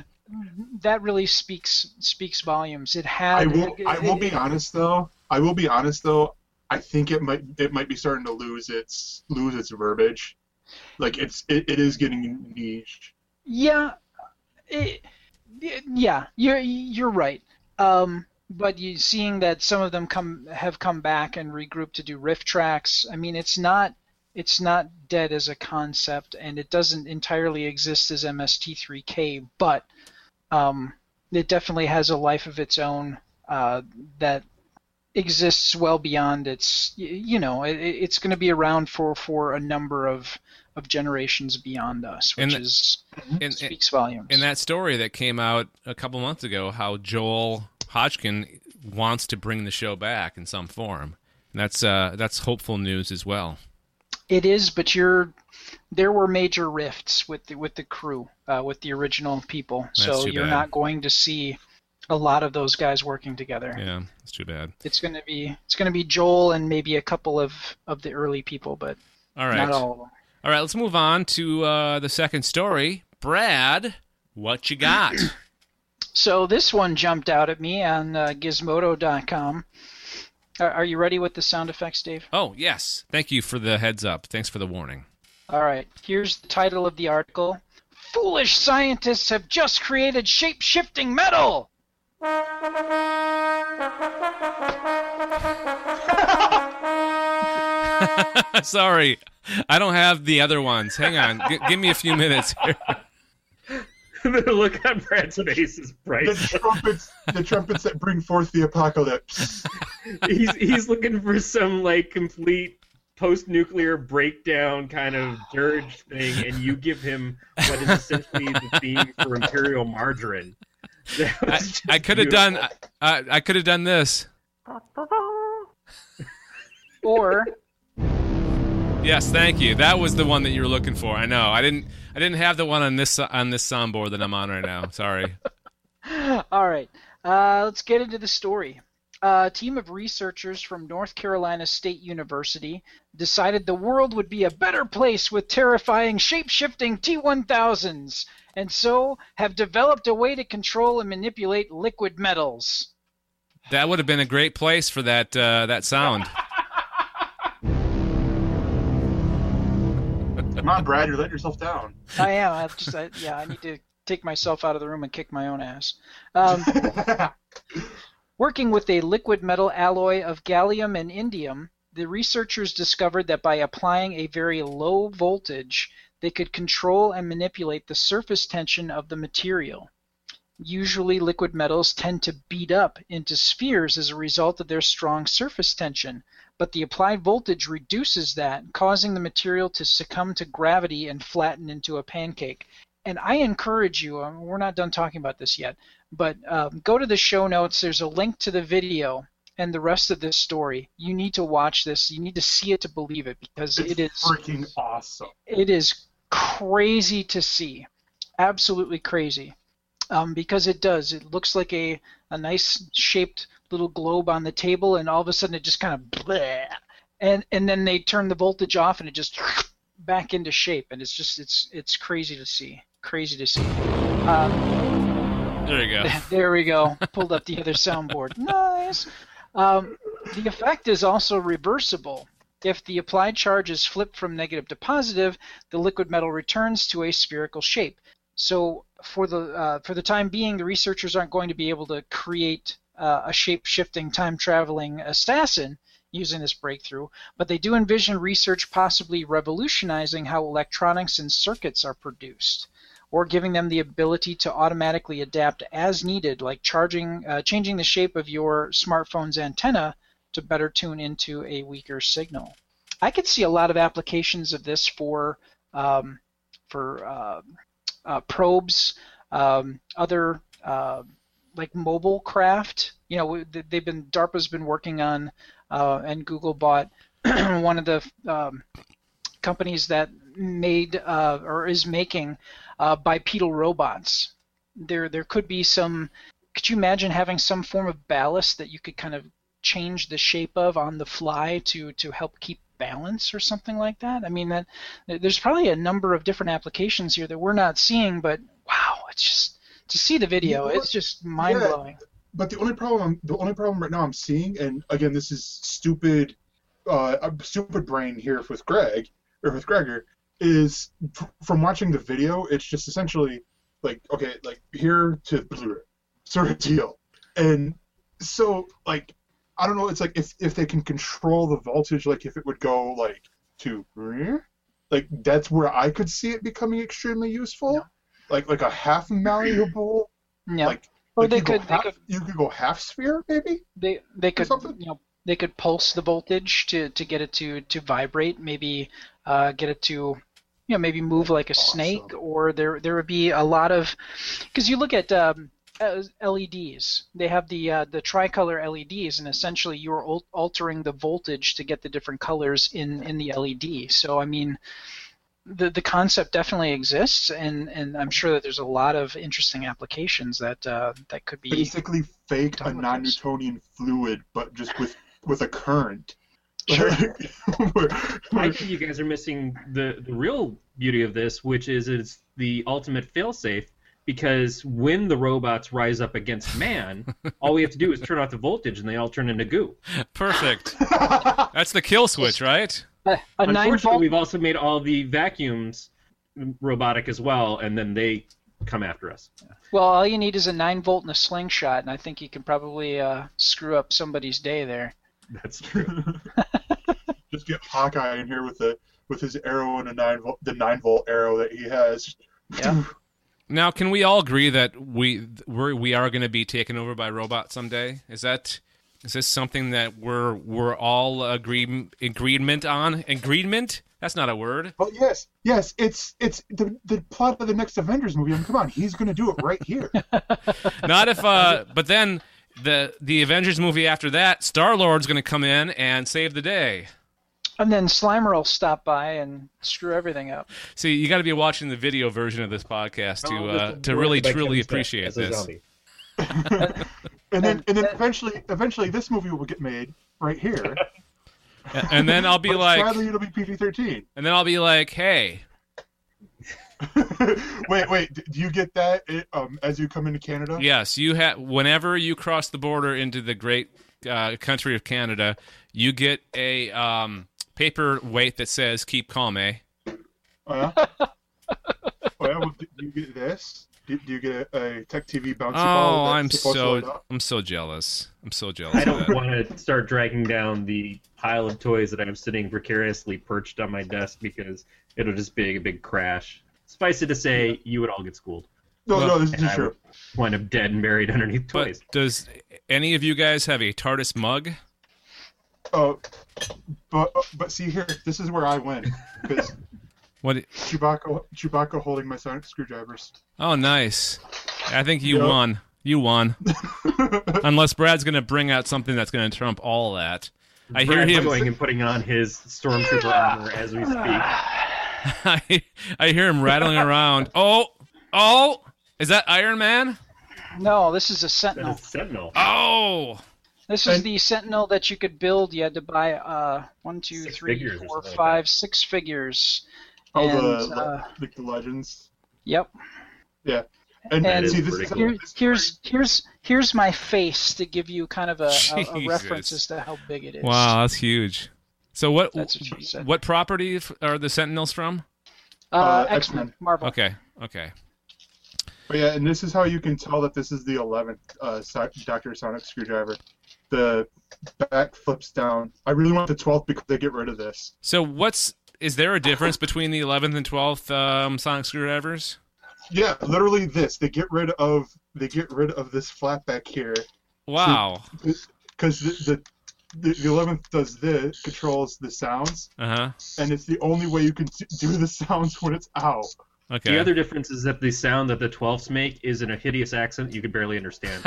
That really speaks speaks volumes. It had I will. it- I will it- be honest though. I will be honest though. I think it might. It might be starting to lose its lose its verbiage. Like it's. It, it is getting niche. Yeah, it, it- yeah, you're you're right. Um, but you seeing that some of them come have come back and regrouped to do riff tracks. I mean, it's not it's not dead as a concept, and it doesn't entirely exist as M S T three K, but um, it definitely has a life of its own uh, that exists well beyond its. y- You know, it, it's going to be around for for a number of of generations beyond us, which And- is And, speaks volumes. and that story that came out a couple months ago, how Joel Hodgkin wants to bring the show back in some form. And that's uh, that's hopeful news as well. It is, but you're there were major rifts with the with the crew, uh, with the original people. That's so too you're bad. not going to see a lot of those guys working together. Yeah, it's too bad. It's going to be it's going to be Joel and maybe a couple of, of the early people, but All right. not all of them. All right, let's move on to uh, the second story. Brad, what you got? So this one jumped out at me on uh, Gizmodo dot com. Are, are you ready with the sound effects, Dave? Oh, yes. Thank you for the heads up. Thanks for the warning. All right, here's the title of the article. Foolish scientists have just created shape-shifting metal! Sorry, I don't have the other ones. Hang on. G- give me a few minutes here. The look on Brad's face is The priceless. trumpets. The trumpets that bring forth the apocalypse. he's he's looking for some like complete post-nuclear breakdown kind of dirge thing, and you give him what is essentially the theme for Imperial Margarine. That was I, just I could have done. beautiful. I, I could have done this. Or Yes, thank you. That was the one that you were looking for. I know. I didn't. I didn't have the one on this on this soundboard that I'm on right now. Sorry. All right, uh, let's get into the story. A team of researchers from North Carolina State University decided the world would be a better place with terrifying shape-shifting T one thousands, and so have developed a way to control and manipulate liquid metals. That would have been a great place for that uh, that sound. Come on, Brad, you're letting yourself down. I am. I just, I, yeah, I need to take myself out of the room and kick my own ass. Um, Working with a liquid metal alloy of gallium and indium, the researchers discovered that by applying a very low voltage, they could control and manipulate the surface tension of the material. Usually, liquid metals tend to beat up into spheres as a result of their strong surface tension, but the applied voltage reduces that, causing the material to succumb to gravity and flatten into a pancake. And I encourage you, um, we're not done talking about this yet, but um, go to the show notes. There's a link to the video and the rest of this story. You need to watch this. You need to see it to believe it, because It's it is freaking awesome. it is crazy to see. Absolutely crazy. Um, because it does. It looks like a, a nice shaped little globe on the table, and all of a sudden it just kind of bleh, and and then they turn the voltage off and it just back into shape, and it's just it's it's crazy to see. Crazy to see. Um, There you go. there we go. Pulled up the other soundboard. Nice. Um, the effect is also reversible. If the applied charge is flipped from negative to positive, the liquid metal returns to a spherical shape. So for the uh, for the time being, the researchers aren't going to be able to create uh, a shape-shifting, time-traveling assassin using this breakthrough, but they do envision research possibly revolutionizing how electronics and circuits are produced, or giving them the ability to automatically adapt as needed, like charging, uh, changing the shape of your smartphone's antenna to better tune into a weaker signal. I could see a lot of applications of this for um, for uh, uh, probes, um, other uh, like mobile craft. You know, they've been DARPA's been working on, uh, and Google bought one of the um, companies that made uh, or is making uh, bipedal robots. There, there could be some. Could you imagine having some form of ballast that you could kind of change the shape of on the fly to to help keep balance or something like that? I mean, that there's probably a number of different applications here that we're not seeing, but wow, it's just to see the video, you know, it's just mind blowing. Yeah, but the only problem, the only problem right now I'm seeing, and again, this is stupid, uh, stupid brain here with Greg or with Gregor, is from watching the video, it's just essentially like, okay, like here to Blu-ray sort of deal, and so like. I don't know, it's like if, if they can control the voltage, like if it would go like to, like that's where I could see it becoming extremely useful. Yeah. Like like a half malleable, yeah. like, or like they you could, half, they could you could go half sphere maybe. They they could you know they could pulse the voltage to, to get it to, to vibrate, maybe uh, get it to you know maybe move like a awesome. snake, or there there would be a lot of, because you look at um, L E Ds. They have the uh, the tricolor L E Ds, and essentially you're al- altering the voltage to get the different colors in, in the L E D. So I mean, the the concept definitely exists, and, and I'm sure that there's a lot of interesting applications that uh, that could be basically fake a non-Newtonian fluid, but just with with a current. Sure. I think you guys are missing the the real beauty of this, which is it's the ultimate failsafe. Because when the robots rise up against man, all we have to do is turn off the voltage, and they all turn into goo. Perfect. That's the kill switch, right? A, a Unfortunately, volt- we've also made all the vacuums robotic as well, and then they come after us. Well, all you need is a nine volt and a slingshot, and I think you can probably uh, screw up somebody's day there. That's true. Just get Hawkeye in here with the with his arrow and a nine volt, the nine volt arrow that he has. Yeah. Now, can we all agree that we we're, we are going to be taken over by robots someday? Is that is this something that we're we're all agree, agreement on? Agreement? That's not a word. Oh yes, yes. It's it's the the plot of the next Avengers movie. I mean, come on, he's going to do it right here. Not if, uh, but then the the Avengers movie after that, Star-Lord's going to come in and save the day. And then Slimer will stop by and screw everything up. See, you got to be watching the video version of this podcast to oh, uh, to really truly appreciate this. and then and then eventually eventually this movie will get made right here. And then I'll be but like, sadly it'll be P G thirteen. And then I'll be like, hey. wait, wait. Do you get that um, as you come into Canada? Yes, you have. Whenever you cross the border into the great uh, country of Canada, you get a um, paperweight that says "Keep calm, eh?" Oh yeah. Oh yeah. Well, do you get this? Do, do you get a, a Tech T V bouncy oh, ball? Oh, I'm so I'm so jealous. I'm so jealous. I don't want to start dragging down the pile of toys that I'm sitting precariously perched on my desk because it'll just be a big crash. Suffice it to say, yeah. you would all get schooled. No, well, no, this is true. Wind up dead and buried underneath toys. But does any of you guys have a TARDIS mug? Oh, but but see here, this is where I win because what? Chewbacca, Chewbacca holding my sonic screwdrivers. Oh, nice! I think you yep. won. You won. Unless Brad's going to bring out something that's going to trump all that. I Brad's hear him going and putting on his stormtrooper armor as we speak. I, I hear him rattling around. Oh, oh, is that Iron Man? No, this is a Sentinel. That is Sentinel. Oh, this is the Sentinel that you could build. You had to buy uh one, two, six three, four, five, like six figures. Oh, and, the uh, like the legends. Yep. Yeah. And, and see, this is here, here's here's here's my face to give you kind of a, a, a reference as to how big it is. Wow, that's huge. So what That's what, she said. what property are the Sentinels from? Uh, Uh, X-Men, X-Men. Marvel. Okay, okay. But yeah, and this is how you can tell that this is the eleventh uh, Doctor Sonic screwdriver. The back flips down. I really want the twelfth because they get rid of this. So what's is there a difference between the eleventh and twelfth um, Sonic screwdrivers? Yeah, literally this. They get rid of they get rid of this flap back here. Wow. Because the, the the eleventh does this, controls the sounds, uh-huh. and it's the only way you can do the sounds when it's out. Okay. The other difference is that the sound that the twelfths make is in a hideous accent you could barely understand.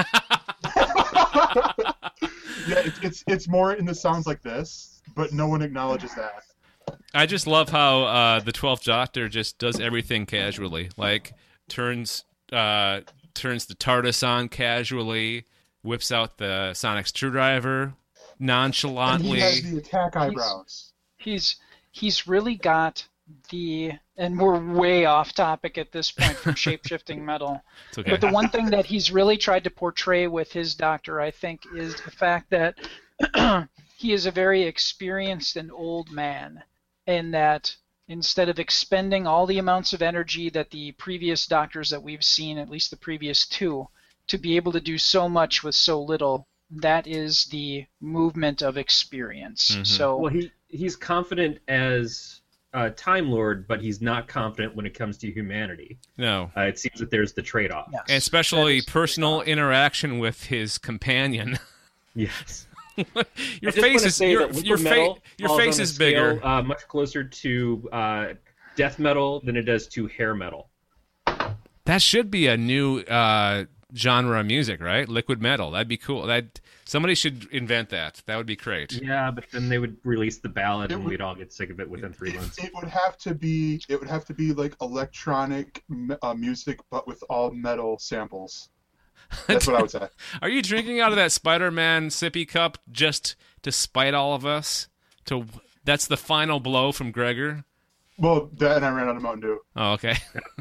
Yeah, it's, it's it's more in the sounds like this, but no one acknowledges that. I just love how uh, the twelfth Doctor just does everything casually. Like, turns uh, turns the TARDIS on casually, whips out the Sonic screwdriver nonchalantly. And he has the attack eyebrows. He's he's really got the, and we're way off topic at this point from shape-shifting metal. It's okay. But the one thing that he's really tried to portray with his Doctor, I think, is the fact that he is a very experienced and old man, and that instead of expending all the amounts of energy that the previous Doctors that we've seen, at least the previous two, to be able to do so much with so little, that is the movement of experience. Mm-hmm. So Well, he he's confident as uh, Time Lord, but he's not confident when it comes to humanity. No. Uh, it seems that there's the trade-off. yes, And especially that is personal interaction with his companion. Yes. your I just face wanna is say your, that liquid your, fa- metal your falls face on a is scale, bigger. uh, much closer to uh, death metal than it does to hair metal. That should be a new uh, genre of music, right? Liquid metal. That'd be cool. That somebody should invent that. That would be great. Yeah, but then they would release the ballad, It and would- we'd all get sick of it within three months. It would have to be it would have to be like electronic me- uh, music, but with all metal samples. That's what I would say. Are you drinking out of that Spider-Man sippy cup just to spite all of us? To that's the final blow from Gregor. Well, that and I ran out of Mountain Dew. Oh, okay.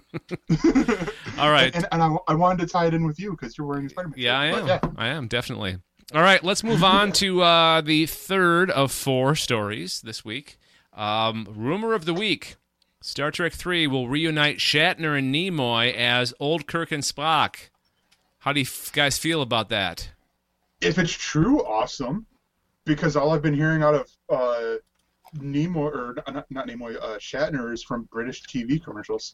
All right. And, and I, I wanted to tie it in with you because you're wearing a Spider-Man. Yeah, I shirt, am. but yeah. I am, definitely. All right, let's move on to uh, the third of four stories this week. Um, rumor of the week. Star Trek three will reunite Shatner and Nimoy as Old Kirk and Spock. How do you f- guys feel about that? If it's true, awesome. Because all I've been hearing out of uh, Nimoy, or not, not Nimoy, uh, Shatner is from British T V commercials.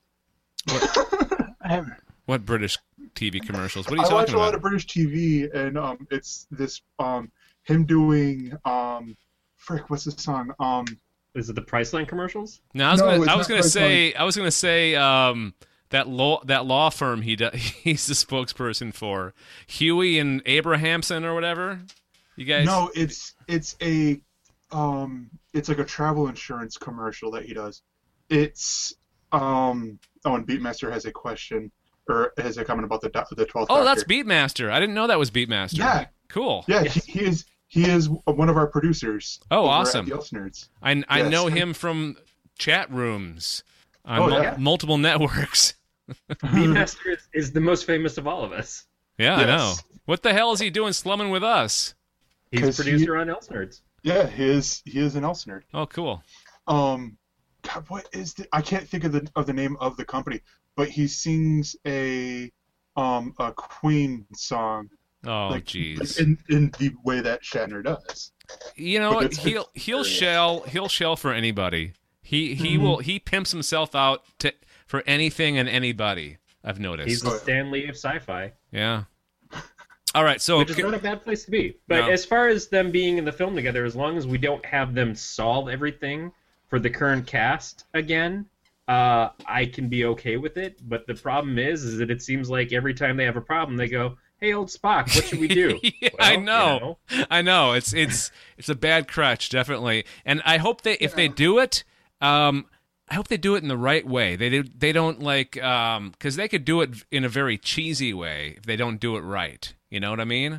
I- What British T V commercials? What are you I watch talking a lot about? of British T V, and um, it's this um, him doing um, frick, what's the song? Um, Is it the Priceline commercials? No, I was No, gonna, it's I was not gonna quite say, I was gonna say, um, that law, that law firm he do, he's the spokesperson for, Huey and Abrahamson or whatever. You guys? no, it's it's a um, it's like a travel insurance commercial that he does. It's um, oh, and Beatmaster has a question or has a comment about the do- the twelfth. Oh, that's Doctor. Beatmaster. I didn't know that was Beatmaster. Yeah. Cool. Yeah, he, he is he is one of our producers. Oh, over at awesome. the Elf Nerds. I, I Yes. know him from chat rooms on Oh, mul- yeah. multiple networks. Beatmaster is, is the most famous of all of us. Yeah, I know. Yes. What the hell is he doing slumming with us? He's 'Cause a producer on Elf Nerds. Yeah, he is he is an Elf Nerd. Oh, cool. Um, God, what is the? I can't think of the of the name of the company, but he sings a um a Queen song. Oh, like, jeez. in in the way that Shatner does. You know But what? it's- He'll it's he'll hilarious. shell he'll shell for anybody. He he Mm-hmm. will he pimps himself out to for anything and anybody. I've noticed. He's the Stan Lee of sci-fi, Yeah. All right, so which is not a bad place to be. But No. as far as them being in the film together, as long as we don't have them solve everything for the current cast again, uh, I can be okay with it. But the problem is, is that it seems like every time they have a problem, they go, "Hey, old Spock, what should we do?" Yeah, Well, I you know. I know. It's it's it's a bad crutch, definitely. And I hope they if they do it, um, I hope they do it in the right way. They do, they don't like um because they could do it in a very cheesy way if they don't do it right. You know what I mean?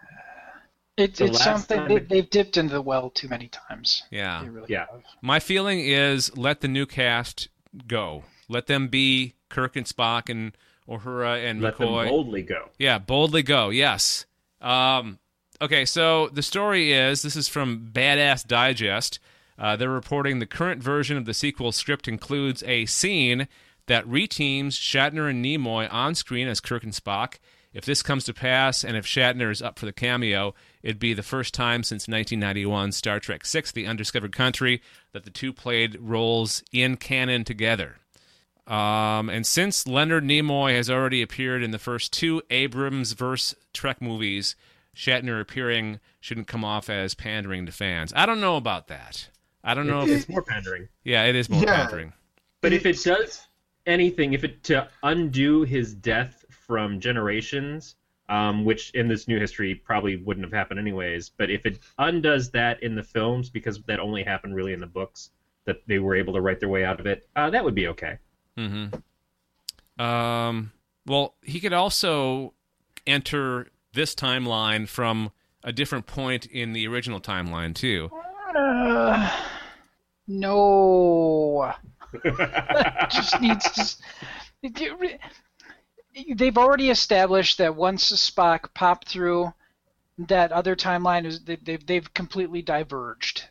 It, The it's last something time- they, they've dipped into the well too many times. Yeah. They really Yeah. have. My feeling is let the new cast go. Let them be Kirk and Spock and Uhura and Let McCoy. them boldly go. Yeah, boldly go. Yes. Um, okay, so the story is this is from Badass Digest. Uh, they're reporting the current version of the sequel script includes a scene that reteams Shatner and Nimoy on screen as Kirk and Spock. If this comes to pass, and if Shatner is up for the cameo, it'd be the first time since nineteen ninety-one Star Trek six, The Undiscovered Country, that the two played roles in canon together. Um, and since Leonard Nimoy has already appeared in the first two Abrams-verse Trek movies, Shatner appearing shouldn't come off as pandering to fans. I don't know about that. I don't know it, if it's more pandering. Yeah, it is more yeah. pandering. But if it does anything, if it to undo his death from Generations, um, which in this new history probably wouldn't have happened anyways, but if it undoes that in the films, because that only happened really in the books, that they were able to write their way out of it, uh, that would be okay. Mm-hmm. Um, well, he could also enter this timeline from a different point in the original timeline, too. Uh, no. Just needs to... They've already established that once Spock popped through, that other timeline is they've they've completely diverged.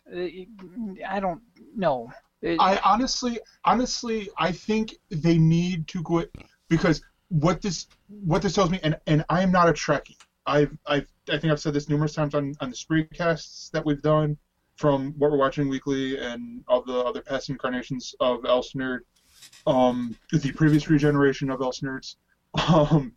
I don't know. I honestly, honestly, I think they need to go because what this what this tells me, and, and I am not a Trekkie. I've I've I think I've said this numerous times on on the Spreecasts that we've done, from What We're Watching Weekly and all the other past incarnations of Elsenerd, um, the previous regeneration of Elsenerds. Um,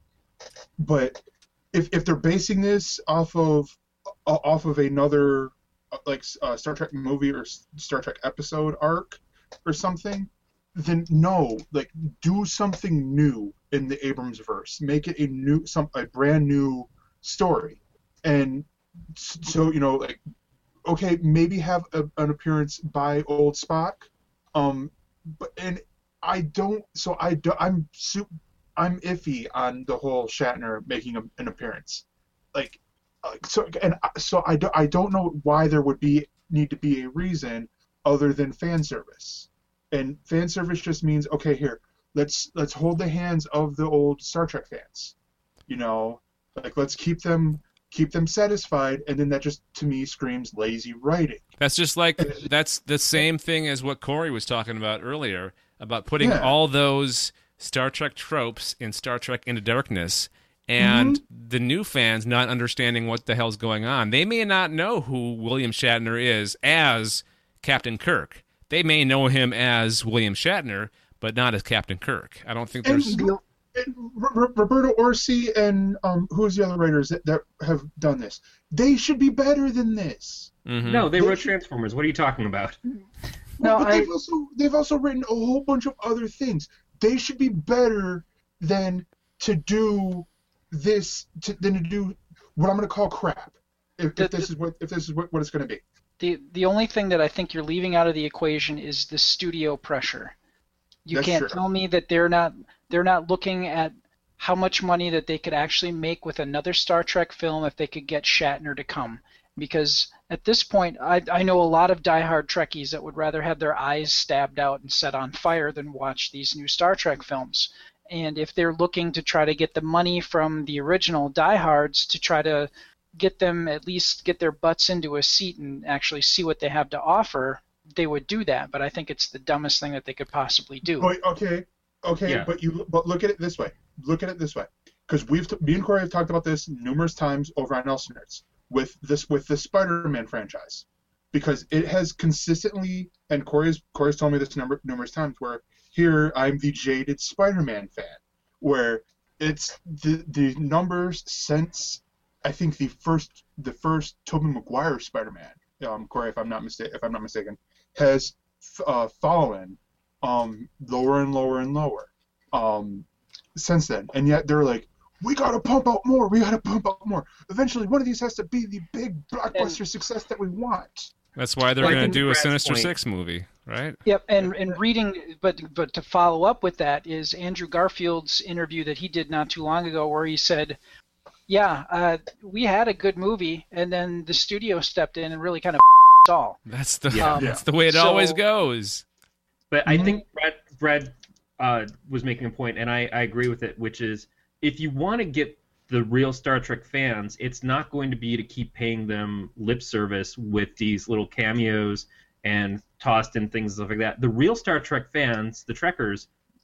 but if if they're basing this off of uh, off of another uh, like uh, Star Trek movie or Star Trek episode arc or something, then no, like do something new in the Abrams verse. Make it a new some a brand new story, and so you know like okay, maybe have a, an appearance by old Spock, um, but and I don't so I do, I'm super. I'm iffy on the whole Shatner making a, an appearance, like, uh, so and so I, do, I don't know why there would be need to be a reason other than fan service, and fan service just means okay here let's let's hold the hands of the old Star Trek fans, you know, like let's keep them keep them satisfied, and then that just to me screams lazy writing. That's just like that's the same thing as what Corey was talking about earlier about putting Yeah. all those Star Trek tropes in Star Trek Into Darkness, and mm-hmm. the new fans not understanding what the hell's going on. They may not know who William Shatner is as Captain Kirk. They may know him as William Shatner, but not as Captain Kirk. I don't think there's... And, and R- Roberto Orci and um, who's the other writers that, that have done this? They should be better than this. Mm-hmm. No, they, they wrote should... Transformers. What are you talking about? Well, No, but I... they've also they've also written a whole bunch of other things. They should be better than to do this, to, than to do what I'm going to call crap. If, The- if this is what if this is what, what it's going to be. The the only thing that I think you're leaving out of the equation is the studio pressure. You That's can't true. tell me that they're not they're not looking at how much money that they could actually make with another Star Trek film if they could get Shatner to come. Because at this point, I I know a lot of diehard Trekkies that would rather have their eyes stabbed out and set on fire than watch these new Star Trek films. And if they're looking to try to get the money from the original diehards to try to get them at least get their butts into a seat and actually see what they have to offer, they would do that. But I think it's the dumbest thing that they could possibly do. Wait, okay, okay, Yeah. but you but look at it this way. Look at it this way, because we've t- me and Corey have talked about this numerous times over on Nelson Nerds with this with the Spider-Man franchise, because it has consistently, and Corey's Corey's told me this number, numerous times, where here I'm the jaded Spider-Man fan, where it's the the numbers since I think the first the first Tobey Maguire Spider-Man, um, Corey, if I'm not mistake if I'm not mistaken, has uh, fallen um, lower and lower and lower um, since then, and yet they're like, we gotta pump out more, we gotta pump out more. Eventually, one of these has to be the big blockbuster And- success that we want. That's why they're Like going in to do a Brad's Sinister point. Six movie, right? Yep, and and reading, but but to follow up with that is Andrew Garfield's interview that he did not too long ago, where he said, "Yeah, uh, we had a good movie, and then the studio stepped in and really kind of us all." That's the Yeah. that's the way it So- always goes. But Mhm. I think Brad, Brad uh, was making a point, and I, I agree with it, which is if you want to get the real Star Trek fans, it's not going to be to keep paying them lip service with these little cameos and tossed in things and stuff like that. The real Star Trek fans, the Trekkers,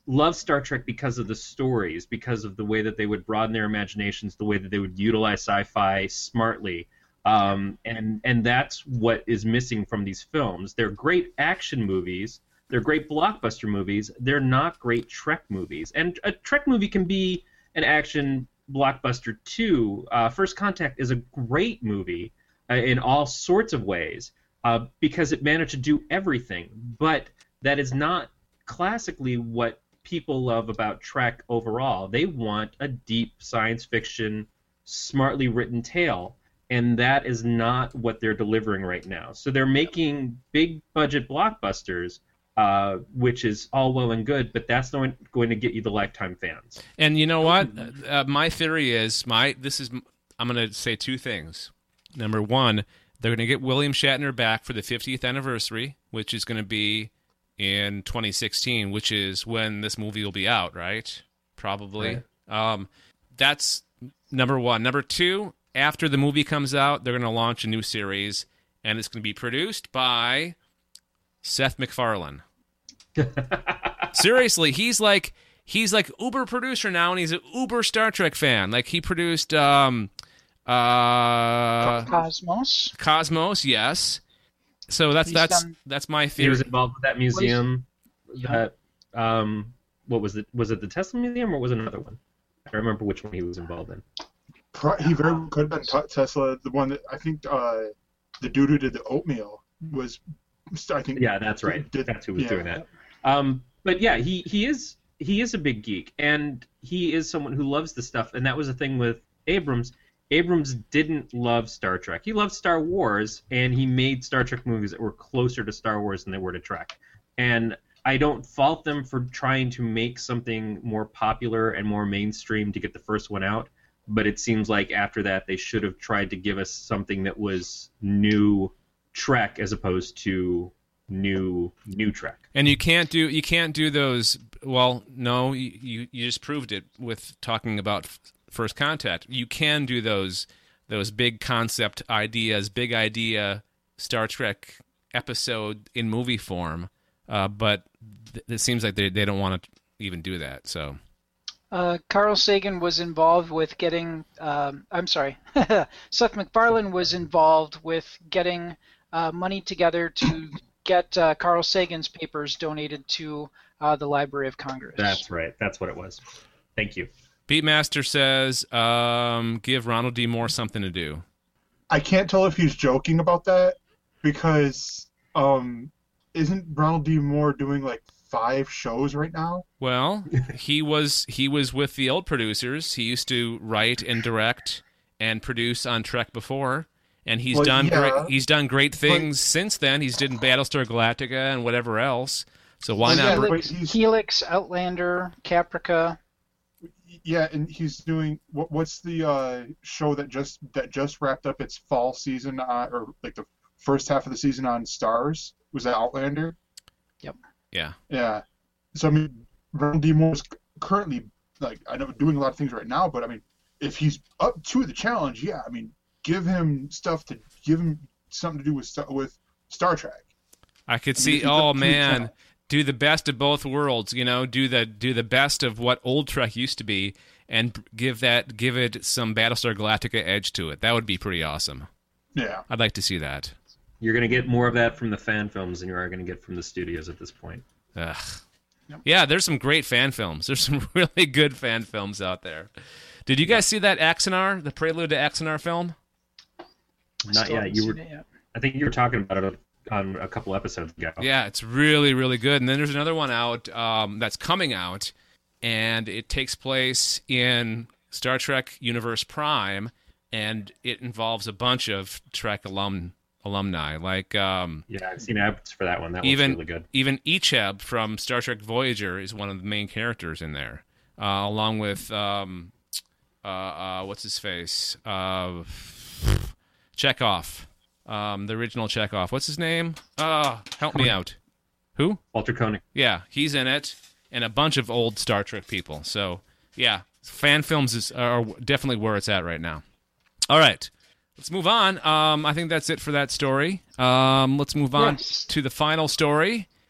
love Star Trek because of the stories, because of the way that they would broaden their imaginations, the way that they would utilize sci-fi smartly. Um, and and that's what is missing from these films. They're great action movies. They're great blockbuster movies. They're not great Trek movies. And a Trek movie can be an action blockbuster too. Uh, First Contact is a great movie uh, in all sorts of ways uh, because it managed to do everything. But that is not classically what people love about Trek overall. They want a deep science fiction, smartly written tale. And that is not what they're delivering right now. So they're making big budget blockbusters, uh, which is all well and good, but that's not going to get you the lifetime fans. And you know what? Uh, my theory is my this is I'm going to say two things. Number one, they're going to get William Shatner back for the fiftieth anniversary, which is going to be in twenty sixteen, which is when this movie will be out, right? Probably. Right. Um, that's number one. Number two. After the movie comes out, they're going to launch a new series, and it's going to be produced by Seth MacFarlane. Seriously, he's like he's like uber producer now, and he's an uber Star Trek fan. Like he produced um, uh, Cosmos. Cosmos, yes. So that's He's that's done- that's my theory. He was involved with that museum. Yeah. That um, what was it? Was it the Tesla Museum or was it another one? I don't remember which one he was involved in. Pro- He very well could have been t- Tesla. The one that I think uh, the dude who did the oatmeal was, I think. Yeah, that's right. Did, that's who was yeah. doing that. Um, but yeah, he, he is he is a big geek, and he is someone who loves the stuff. And that was the thing with Abrams. Abrams didn't love Star Trek. He loved Star Wars, and he made Star Trek movies that were closer to Star Wars than they were to Trek. And I don't fault them for trying to make something more popular and more mainstream to get the first one out. But it seems like after that they should have tried to give us something that was new Trek as opposed to new new Trek. And you can't do you can't do those. Well, no, you you just proved it with talking about First Contact. You can do those those big concept ideas, big idea Star Trek episode in movie form, uh, but th- it seems like they they don't want to even do that. So. Uh, Carl Sagan was involved with getting, um, I'm sorry, Seth MacFarlane was involved with getting uh, money together to get uh, Carl Sagan's papers donated to uh, the Library of Congress. That's right. That's what it was. Thank you. Beatmaster says, um, give Ronald D. Moore something to do. I can't tell if he's joking about that because um, isn't Ronald D. Moore doing like five shows right now? Well, he was he was with the old producers. He used to write and direct and produce on Trek before, and he's Well, done yeah, great. He's done great things but, since then. He's did Battlestar Galactica and whatever else. So why well, not? yeah, br- but Helix, he's- Helix, Outlander, Caprica. Yeah, and he's doing what, what's the uh, show that just that just wrapped up its fall season on, or like the first half of the season on Stars? Was that Outlander? yeah. Yeah. So I mean, Ronald D. Moore's currently like I know doing a lot of things right now, but I mean, if he's up to the challenge, yeah, I mean, give him stuff to give him something to do with Star- with Star Trek. I could I mean, see. if he's Oh up to the man, challenge. do the best of both worlds. You know, do the do the best of what old Trek used to be, and give that give it some Battlestar Galactica edge to it. That would be pretty awesome. Yeah. I'd like to see that. You're going to get more of that from the fan films than you are going to get from the studios at this point. Ugh. Yeah, there's some great fan films. There's some really good fan films out there. Did you guys see that Axanar, the Prelude to Axanar film? Not Still yet. haven't You seen were. it yet. I think you were talking about it on a couple episodes ago. Yeah, it's really, really good. And then there's another one out um, that's coming out, and it takes place in Star Trek Universe Prime, and it involves a bunch of Trek alum alumni, like um, Yeah, I've seen ads for that one. That even one's really good. even Icheb from Star Trek Voyager is one of the main characters in there, uh, along with um, uh, uh, what's his face, uh, Chekhov, um, the original Chekhov. What's his name? Uh, help me out. Who? Walter Koenig. Yeah, he's in it, and a bunch of old Star Trek people. So yeah, fan films is, are definitely where it's at right now. All right. Let's move on. Um, I think that's it for that story. Um, let's move on Yes. to the final story.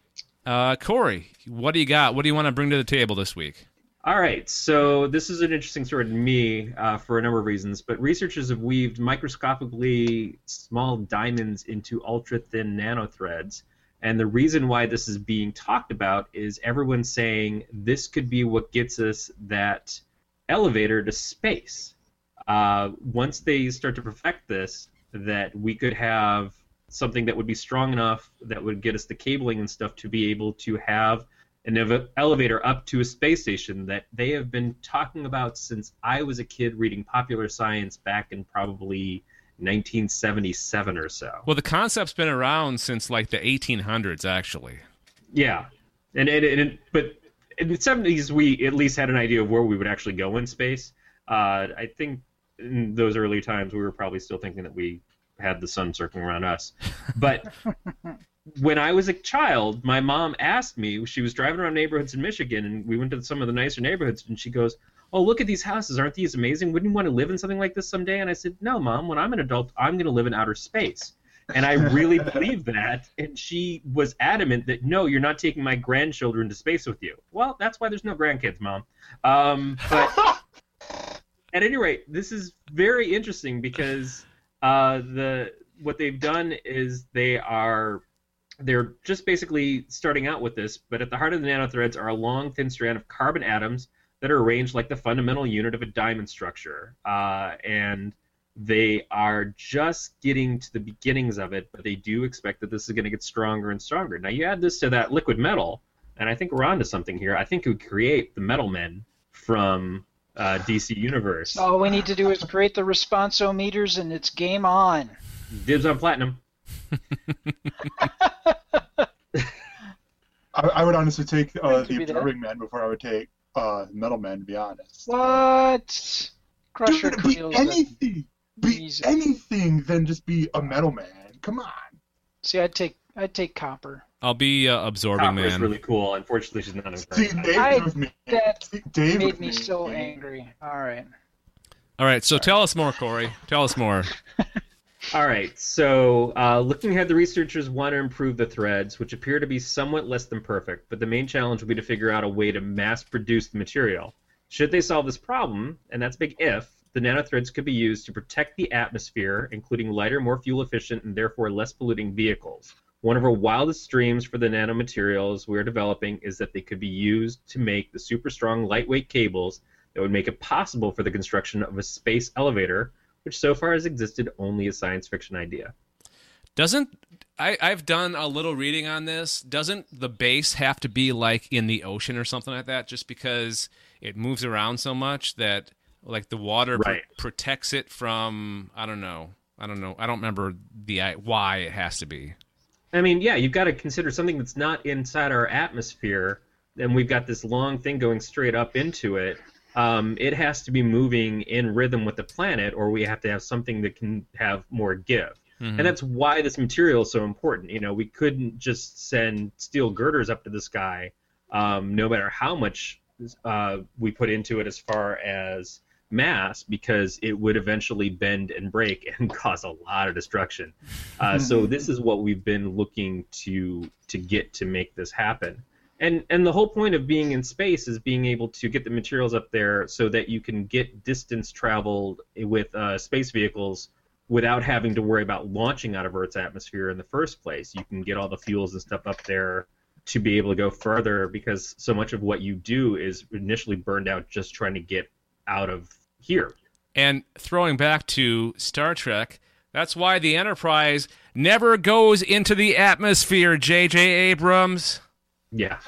Uh, Corey, what do you got? What do you want to bring to the table this week? All right, so this is an interesting story to me uh, for a number of reasons, but researchers have weaved microscopically small diamonds into ultra-thin nanothreads, and the reason why this is being talked about is everyone's saying this could be what gets us that elevator to space. Uh, once they start to perfect this, that we could have something that would be strong enough that would get us the cabling and stuff to be able to have an ev- elevator up to a space station that they have been talking about since I was a kid reading popular science back in probably nineteen seventy-seven or so. Well, the concept's been around since like the eighteen hundreds, actually. Yeah, and, and, and but in the seventies we at least had an idea of where we would actually go in space. Uh, I think in those early times we were probably still thinking that we had the sun circling around us, but when I was a child, my mom asked me, she was driving around neighborhoods in Michigan, and we went to some of the nicer neighborhoods, and she goes, oh, look at these houses. Aren't these amazing? Wouldn't you want to live in something like this someday? And I said, no, Mom, when I'm an adult, I'm going to live in outer space. And I really believed that, and she was adamant that, no, you're not taking my grandchildren to space with you. Well, that's why there's no grandkids, Mom. Um, but at any rate, this is very interesting because uh, the what they've done is they are... They're just basically starting out with this, but at the heart of the nanothreads are a long, thin strand of carbon atoms that are arranged like the fundamental unit of a diamond structure. Uh, and they are just getting to the beginnings of it, but they do expect that this is going to get stronger and stronger. Now, you add this to that liquid metal, and I think we're onto something here. I think it would create the Metal Men from uh, D C Universe. All we need to do is create the responsometers, and it's game on. Dibs on platinum. I, I would honestly take uh, the be that. Observing Man before I would take uh, Metal Man, to be honest. What? Crusher Dude, be Creel's anything. Be Easy. anything than just be a Metal Man. Come on. See, I'd take I'd take Copper. I'll be uh, Absorbing Copper is Man. really cool. Unfortunately, she's not in See, front. Dave I- with me. That See, Dave made with me so angry. All right. All right, so tell us more, Corey. Tell us more. All right, so uh, looking ahead, the researchers want to improve the threads, which appear to be somewhat less than perfect, but the main challenge will be to figure out a way to mass-produce the material. Should they solve this problem, and that's a big if, the nanothreads could be used to protect the atmosphere, including lighter, more fuel-efficient, and therefore less polluting vehicles. One of our wildest dreams for the nanomaterials we're developing is that they could be used to make the super-strong, lightweight cables that would make it possible for the construction of a space elevator, which so far has existed only as science fiction idea. Doesn't I, I've done a little reading on this. Doesn't the base have to be like in the ocean or something like that? Just because it moves around so much that like the water Right. pr- protects it from I don't know. I don't know. I don't remember the why it has to be. I mean, yeah, you've got to consider something that's not inside our atmosphere, and we've got this long thing going straight up into it. Um, it has to be moving in rhythm with the planet, or we have to have something that can have more give. Mm-hmm. And that's why this material is so important. You know, we couldn't just send steel girders up to the sky, um, no matter how much uh, we put into it as far as mass, because it would eventually bend and break and cause a lot of destruction. Uh, so this is what we've been looking to to get to make this happen. And and the whole point of being in space is being able to get the materials up there so that you can get distance traveled with uh, space vehicles without having to worry about launching out of Earth's atmosphere in the first place. You can get all the fuels and stuff up there to be able to go further, because so much of what you do is initially burned out just trying to get out of here. And throwing back to Star Trek, that's why the Enterprise never goes into the atmosphere, J J Abrams. Yeah.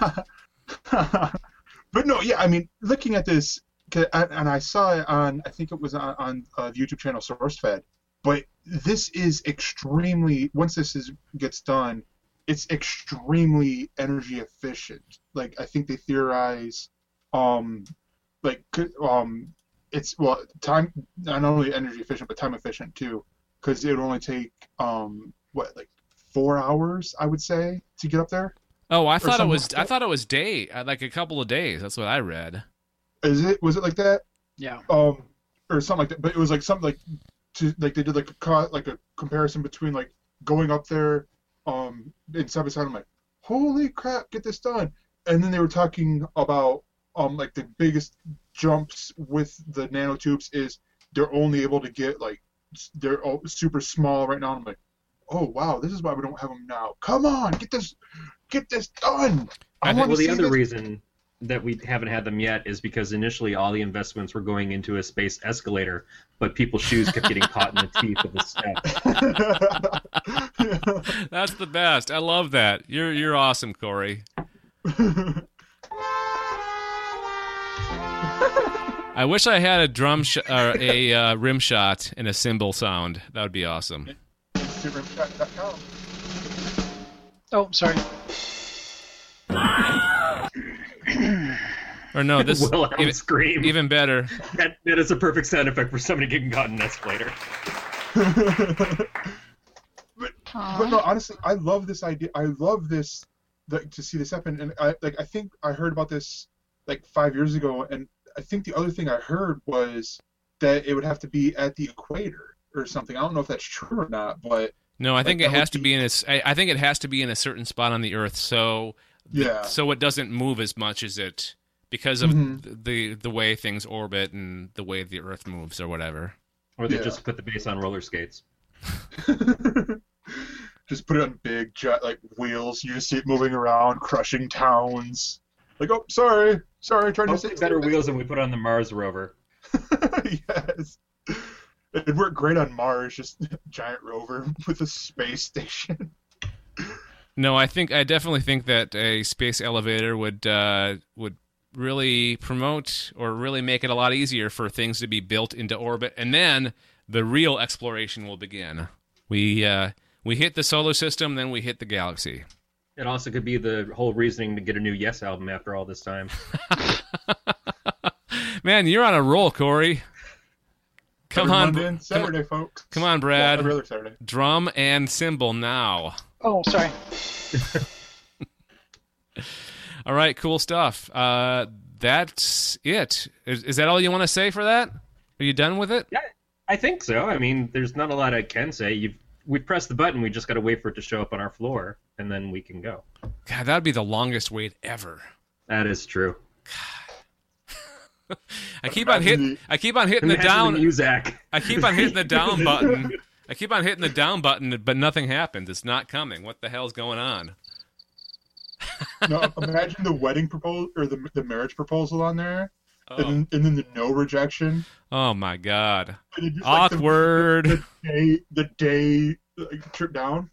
But no, yeah, I mean, looking at this, 'cause I- and I saw it on, I think it was on, on uh, the YouTube channel SourceFed, but this is extremely, once this is gets done, it's extremely energy efficient. Like, I think they theorize, um, like, could- um, it's, well, time, not only energy efficient, but time efficient too, because it would only take, um, what, like, four hours, I would say, to get up there. Oh, I thought it something was. like that. I thought it was day, uh, like a couple of days. That's what I read. Is it, was it like that? Yeah. Um, or something like that. But it was like something like, to, like they did like a co- like a comparison between like going up there, um, in side by side. I'm like, holy crap, get this done. And then they were talking about um like the biggest jumps with the nanotubes is they're only able to get like they're all super small right now. And I'm like, oh wow, this is why we don't have them now. Come on, get this, get this done. I, I think, want well, to the see other this. reason that we haven't had them yet is because initially all the investments were going into a space escalator, but people's shoes kept getting caught in the teeth of the step. That's the best. I love that. You're you're awesome, Corey. I wish I had a drum sh- or a uh, rim shot and a cymbal sound. That would be awesome. super chat dot com. Oh, sorry. Or no, this Wilhelm even, scream. even better. That, that is a perfect sound effect for somebody getting caught in an escalator. but, but no, honestly, I love this idea. I love this, like, to see this happen. And I like, I think I heard about this like five years ago, and I think the other thing I heard was that it would have to be at the equator or something. I don't know if that's true or not, but No, I think like, it has to be in a. I I think it has to be in a certain spot on the Earth, so yeah, so it doesn't move as much as it because of Mhm. the the way things orbit and the way the Earth moves or whatever. Or they Yeah. just put the base on roller skates. just put it on big jet like wheels. You just see it moving around, crushing towns. Like, oh, sorry, sorry, trying to Hopefully say better wheels than we put on the Mars rover. Yes. It'd work great on Mars, just a giant rover with a space station. No, I think I definitely think that a space elevator would uh, would really promote or really make it a lot easier for things to be built into orbit, and then the real exploration will begin. We uh, we hit the solar system, then we hit the galaxy. It also could be the whole reasoning to get a new Yes album after all this time. Man, you're on a roll, Corey. Come Every on, Monday Br- and Saturday, come, folks. come on, Well, Brad. every other Saturday. Drum and cymbal now. Oh, sorry. All right, cool stuff. Uh, that's it. Is, is that all you want to say for that? Are you done with it? Yeah, I think so. I mean, there's not a lot I can say. You've we pressed the button. We just got to wait for it to show up on our floor, and then we can go. God, that'd be the longest wait ever. That is true. I keep on hitting. I keep on hitting the Imagine down. the Muzak. I keep on hitting the down button. I keep on hitting the down button, but nothing happens. It's not coming. What the hell's going on? No, imagine the wedding proposal or the the marriage proposal on there, Oh, and, and then the no rejection. oh my God! And then just, like, the- Awkward. The, day, the day like, trip down.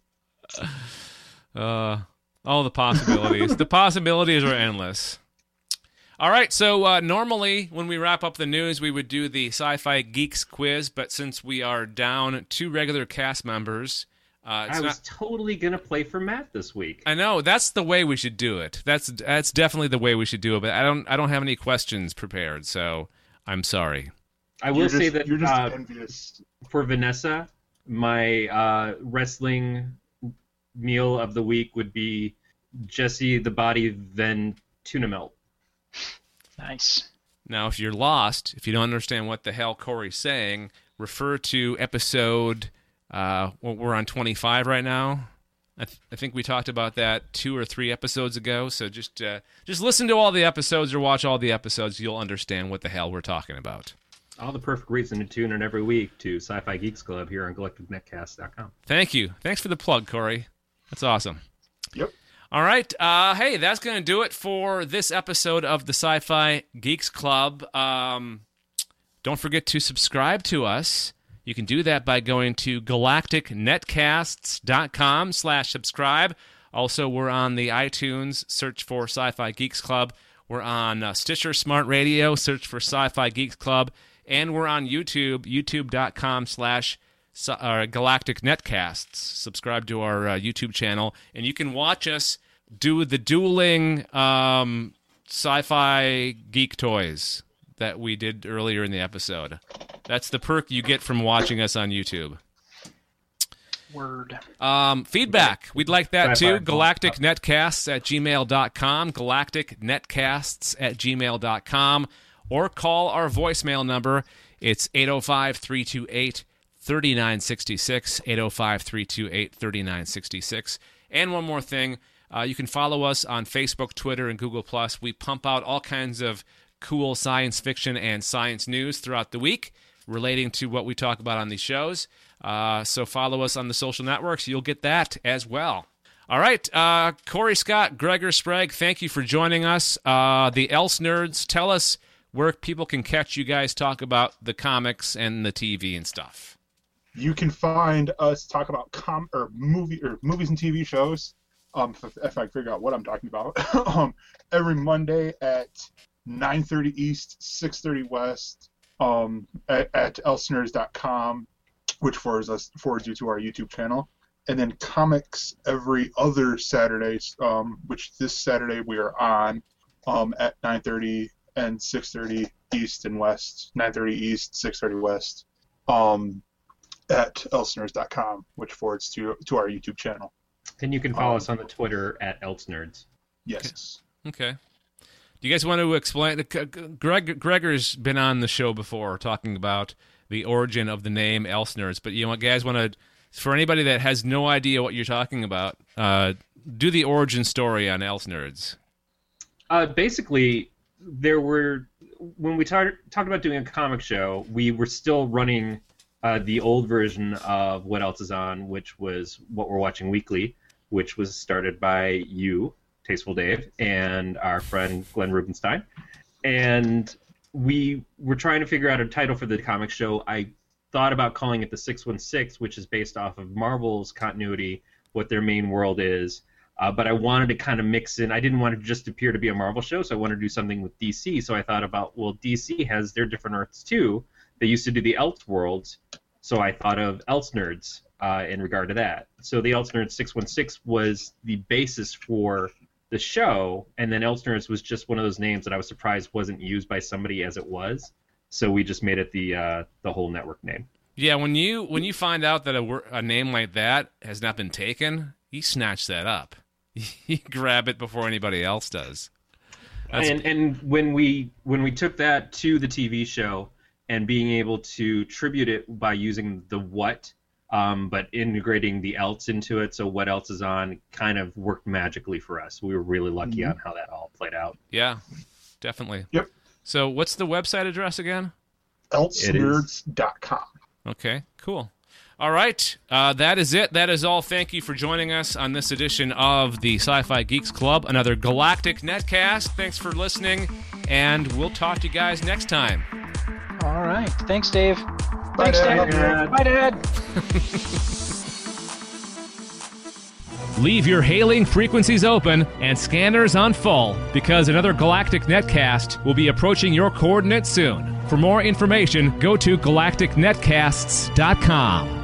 Uh, all the possibilities. The possibilities are endless. All right, so uh, normally when we wrap up the news, we would do the Sci-Fi Geeks quiz, but since we are down two regular cast members, uh, it's I was not. totally gonna play for Matt this week. I know that's the way we should do it. That's that's definitely the way we should do it. But I don't I don't have any questions prepared, so I'm sorry. I will You're say just- that you're just uh, envious. for Vanessa, my uh, wrestling meal of the week would be Jesse the Body, then tuna melt. Nice. Now, if you're lost, if you don't understand what the hell Corey's saying, refer to episode. Uh, well, we're on twenty-five right now. I, th- I think we talked about that two or three episodes ago. So just uh, just listen to all the episodes or watch all the episodes. You'll understand what the hell we're talking about. All the perfect reason to tune in every week to Sci-Fi Geeks Club here on galactic netcast dot com. Thank you. Thanks for the plug, Corey. That's awesome. Yep. All right. Uh, hey, that's going to do it for this episode of the Sci-Fi Geeks Club. Um, don't forget to subscribe to us. You can do that by going to galactic netcasts dot com slash subscribe. Also, we're on the iTunes. Search for Sci-Fi Geeks Club. We're on uh, Stitcher Smart Radio. Search for Sci-Fi Geeks Club. And we're on YouTube, youtube dot com slash Galactic Netcasts. Subscribe to our uh, YouTube channel, and you can watch us do the dueling um, sci-fi geek toys that we did earlier in the episode. That's the perk you get from watching us on YouTube. Word. Um, feedback. We'd like that too. Sci-fi. galactic netcasts at gmail dot com. galactic netcasts at gmail dot com. Or call our voicemail number. It's eight oh five, three two eight, three nine six six. eight oh five, three two eight, three nine six six. And one more thing. Uh, you can follow us on Facebook, Twitter, and Google Plus. We pump out all kinds of cool science fiction and science news throughout the week relating to what we talk about on these shows. Uh, so follow us on the social networks. You'll get that as well. All right, uh, Corey Scott, Gregor Sprague, thank you for joining us. Uh, the Else Nerds, tell us where people can catch you guys talk about the comics and the T V and stuff. You can find us talk about com or movie or movies and T V shows. Um, if, if I figure out what I'm talking about, um, every Monday at nine thirty East, six thirty West, um, at, at else nerds dot com, which forwards us forwards you to our YouTube channel. And then comics every other Saturday, um, which this Saturday we are on um, at nine thirty and six thirty East and West, nine thirty East, six thirty West, um, at else nerds dot com, which forwards to to our YouTube channel. And you can follow um, us on the Twitter at elsenerds. Yes. Okay. Do you guys want to explain? Greg Gregor's been on the show before talking about the origin of the name Else Nerds, but you know, guys want to, for anybody that has no idea what you're talking about, uh, do the origin story on Else Nerds. Uh, basically, there were when we tar- talked about doing a comic show, we were still running uh, the old version of What Else Is On, which was What We're Watching Weekly, which was started by you, Tasteful Dave, and our friend Glenn Rubenstein. And we were trying to figure out a title for the comic show. I thought about calling it the six one six, which is based off of Marvel's continuity, what their main world is. Uh, but I wanted to kind of mix in. I didn't want it to just appear to be a Marvel show, so I wanted to do something with D C. So I thought about, well, D C has their different Earths too. They used to do the Else worlds, so I thought of Else Nerds uh, in regard to that. So the Else Nerds six one six was the basis for the show, and then Else Nerds was just one of those names that I was surprised wasn't used by somebody as it was. So we just made it the uh, the whole network name. Yeah, when you when you find out that a, a name like that has not been taken, you snatch that up. You grab it before anybody else does. That's... And and when we when we took that to the T V show and being able to tribute it by using the what, um, but integrating the else into it, so What Else Is On kind of worked magically for us. We were really lucky mm-hmm. on how that all played out. Yeah, definitely. Yep. So what's the website address again? else nerds dot com. Okay, cool. All right, uh, that is it. That is all. Thank you for joining us on this edition of the Sci-Fi Geeks Club, another galactic netcast. Thanks for listening, and we'll talk to you guys next time. All right. Thanks, Dave. Bye, Thanks, Dad. Dave. Bye, Dad. Leave your hailing frequencies open and scanners on full, because another galactic netcast will be approaching your coordinates soon. For more information, go to galactic netcasts dot com.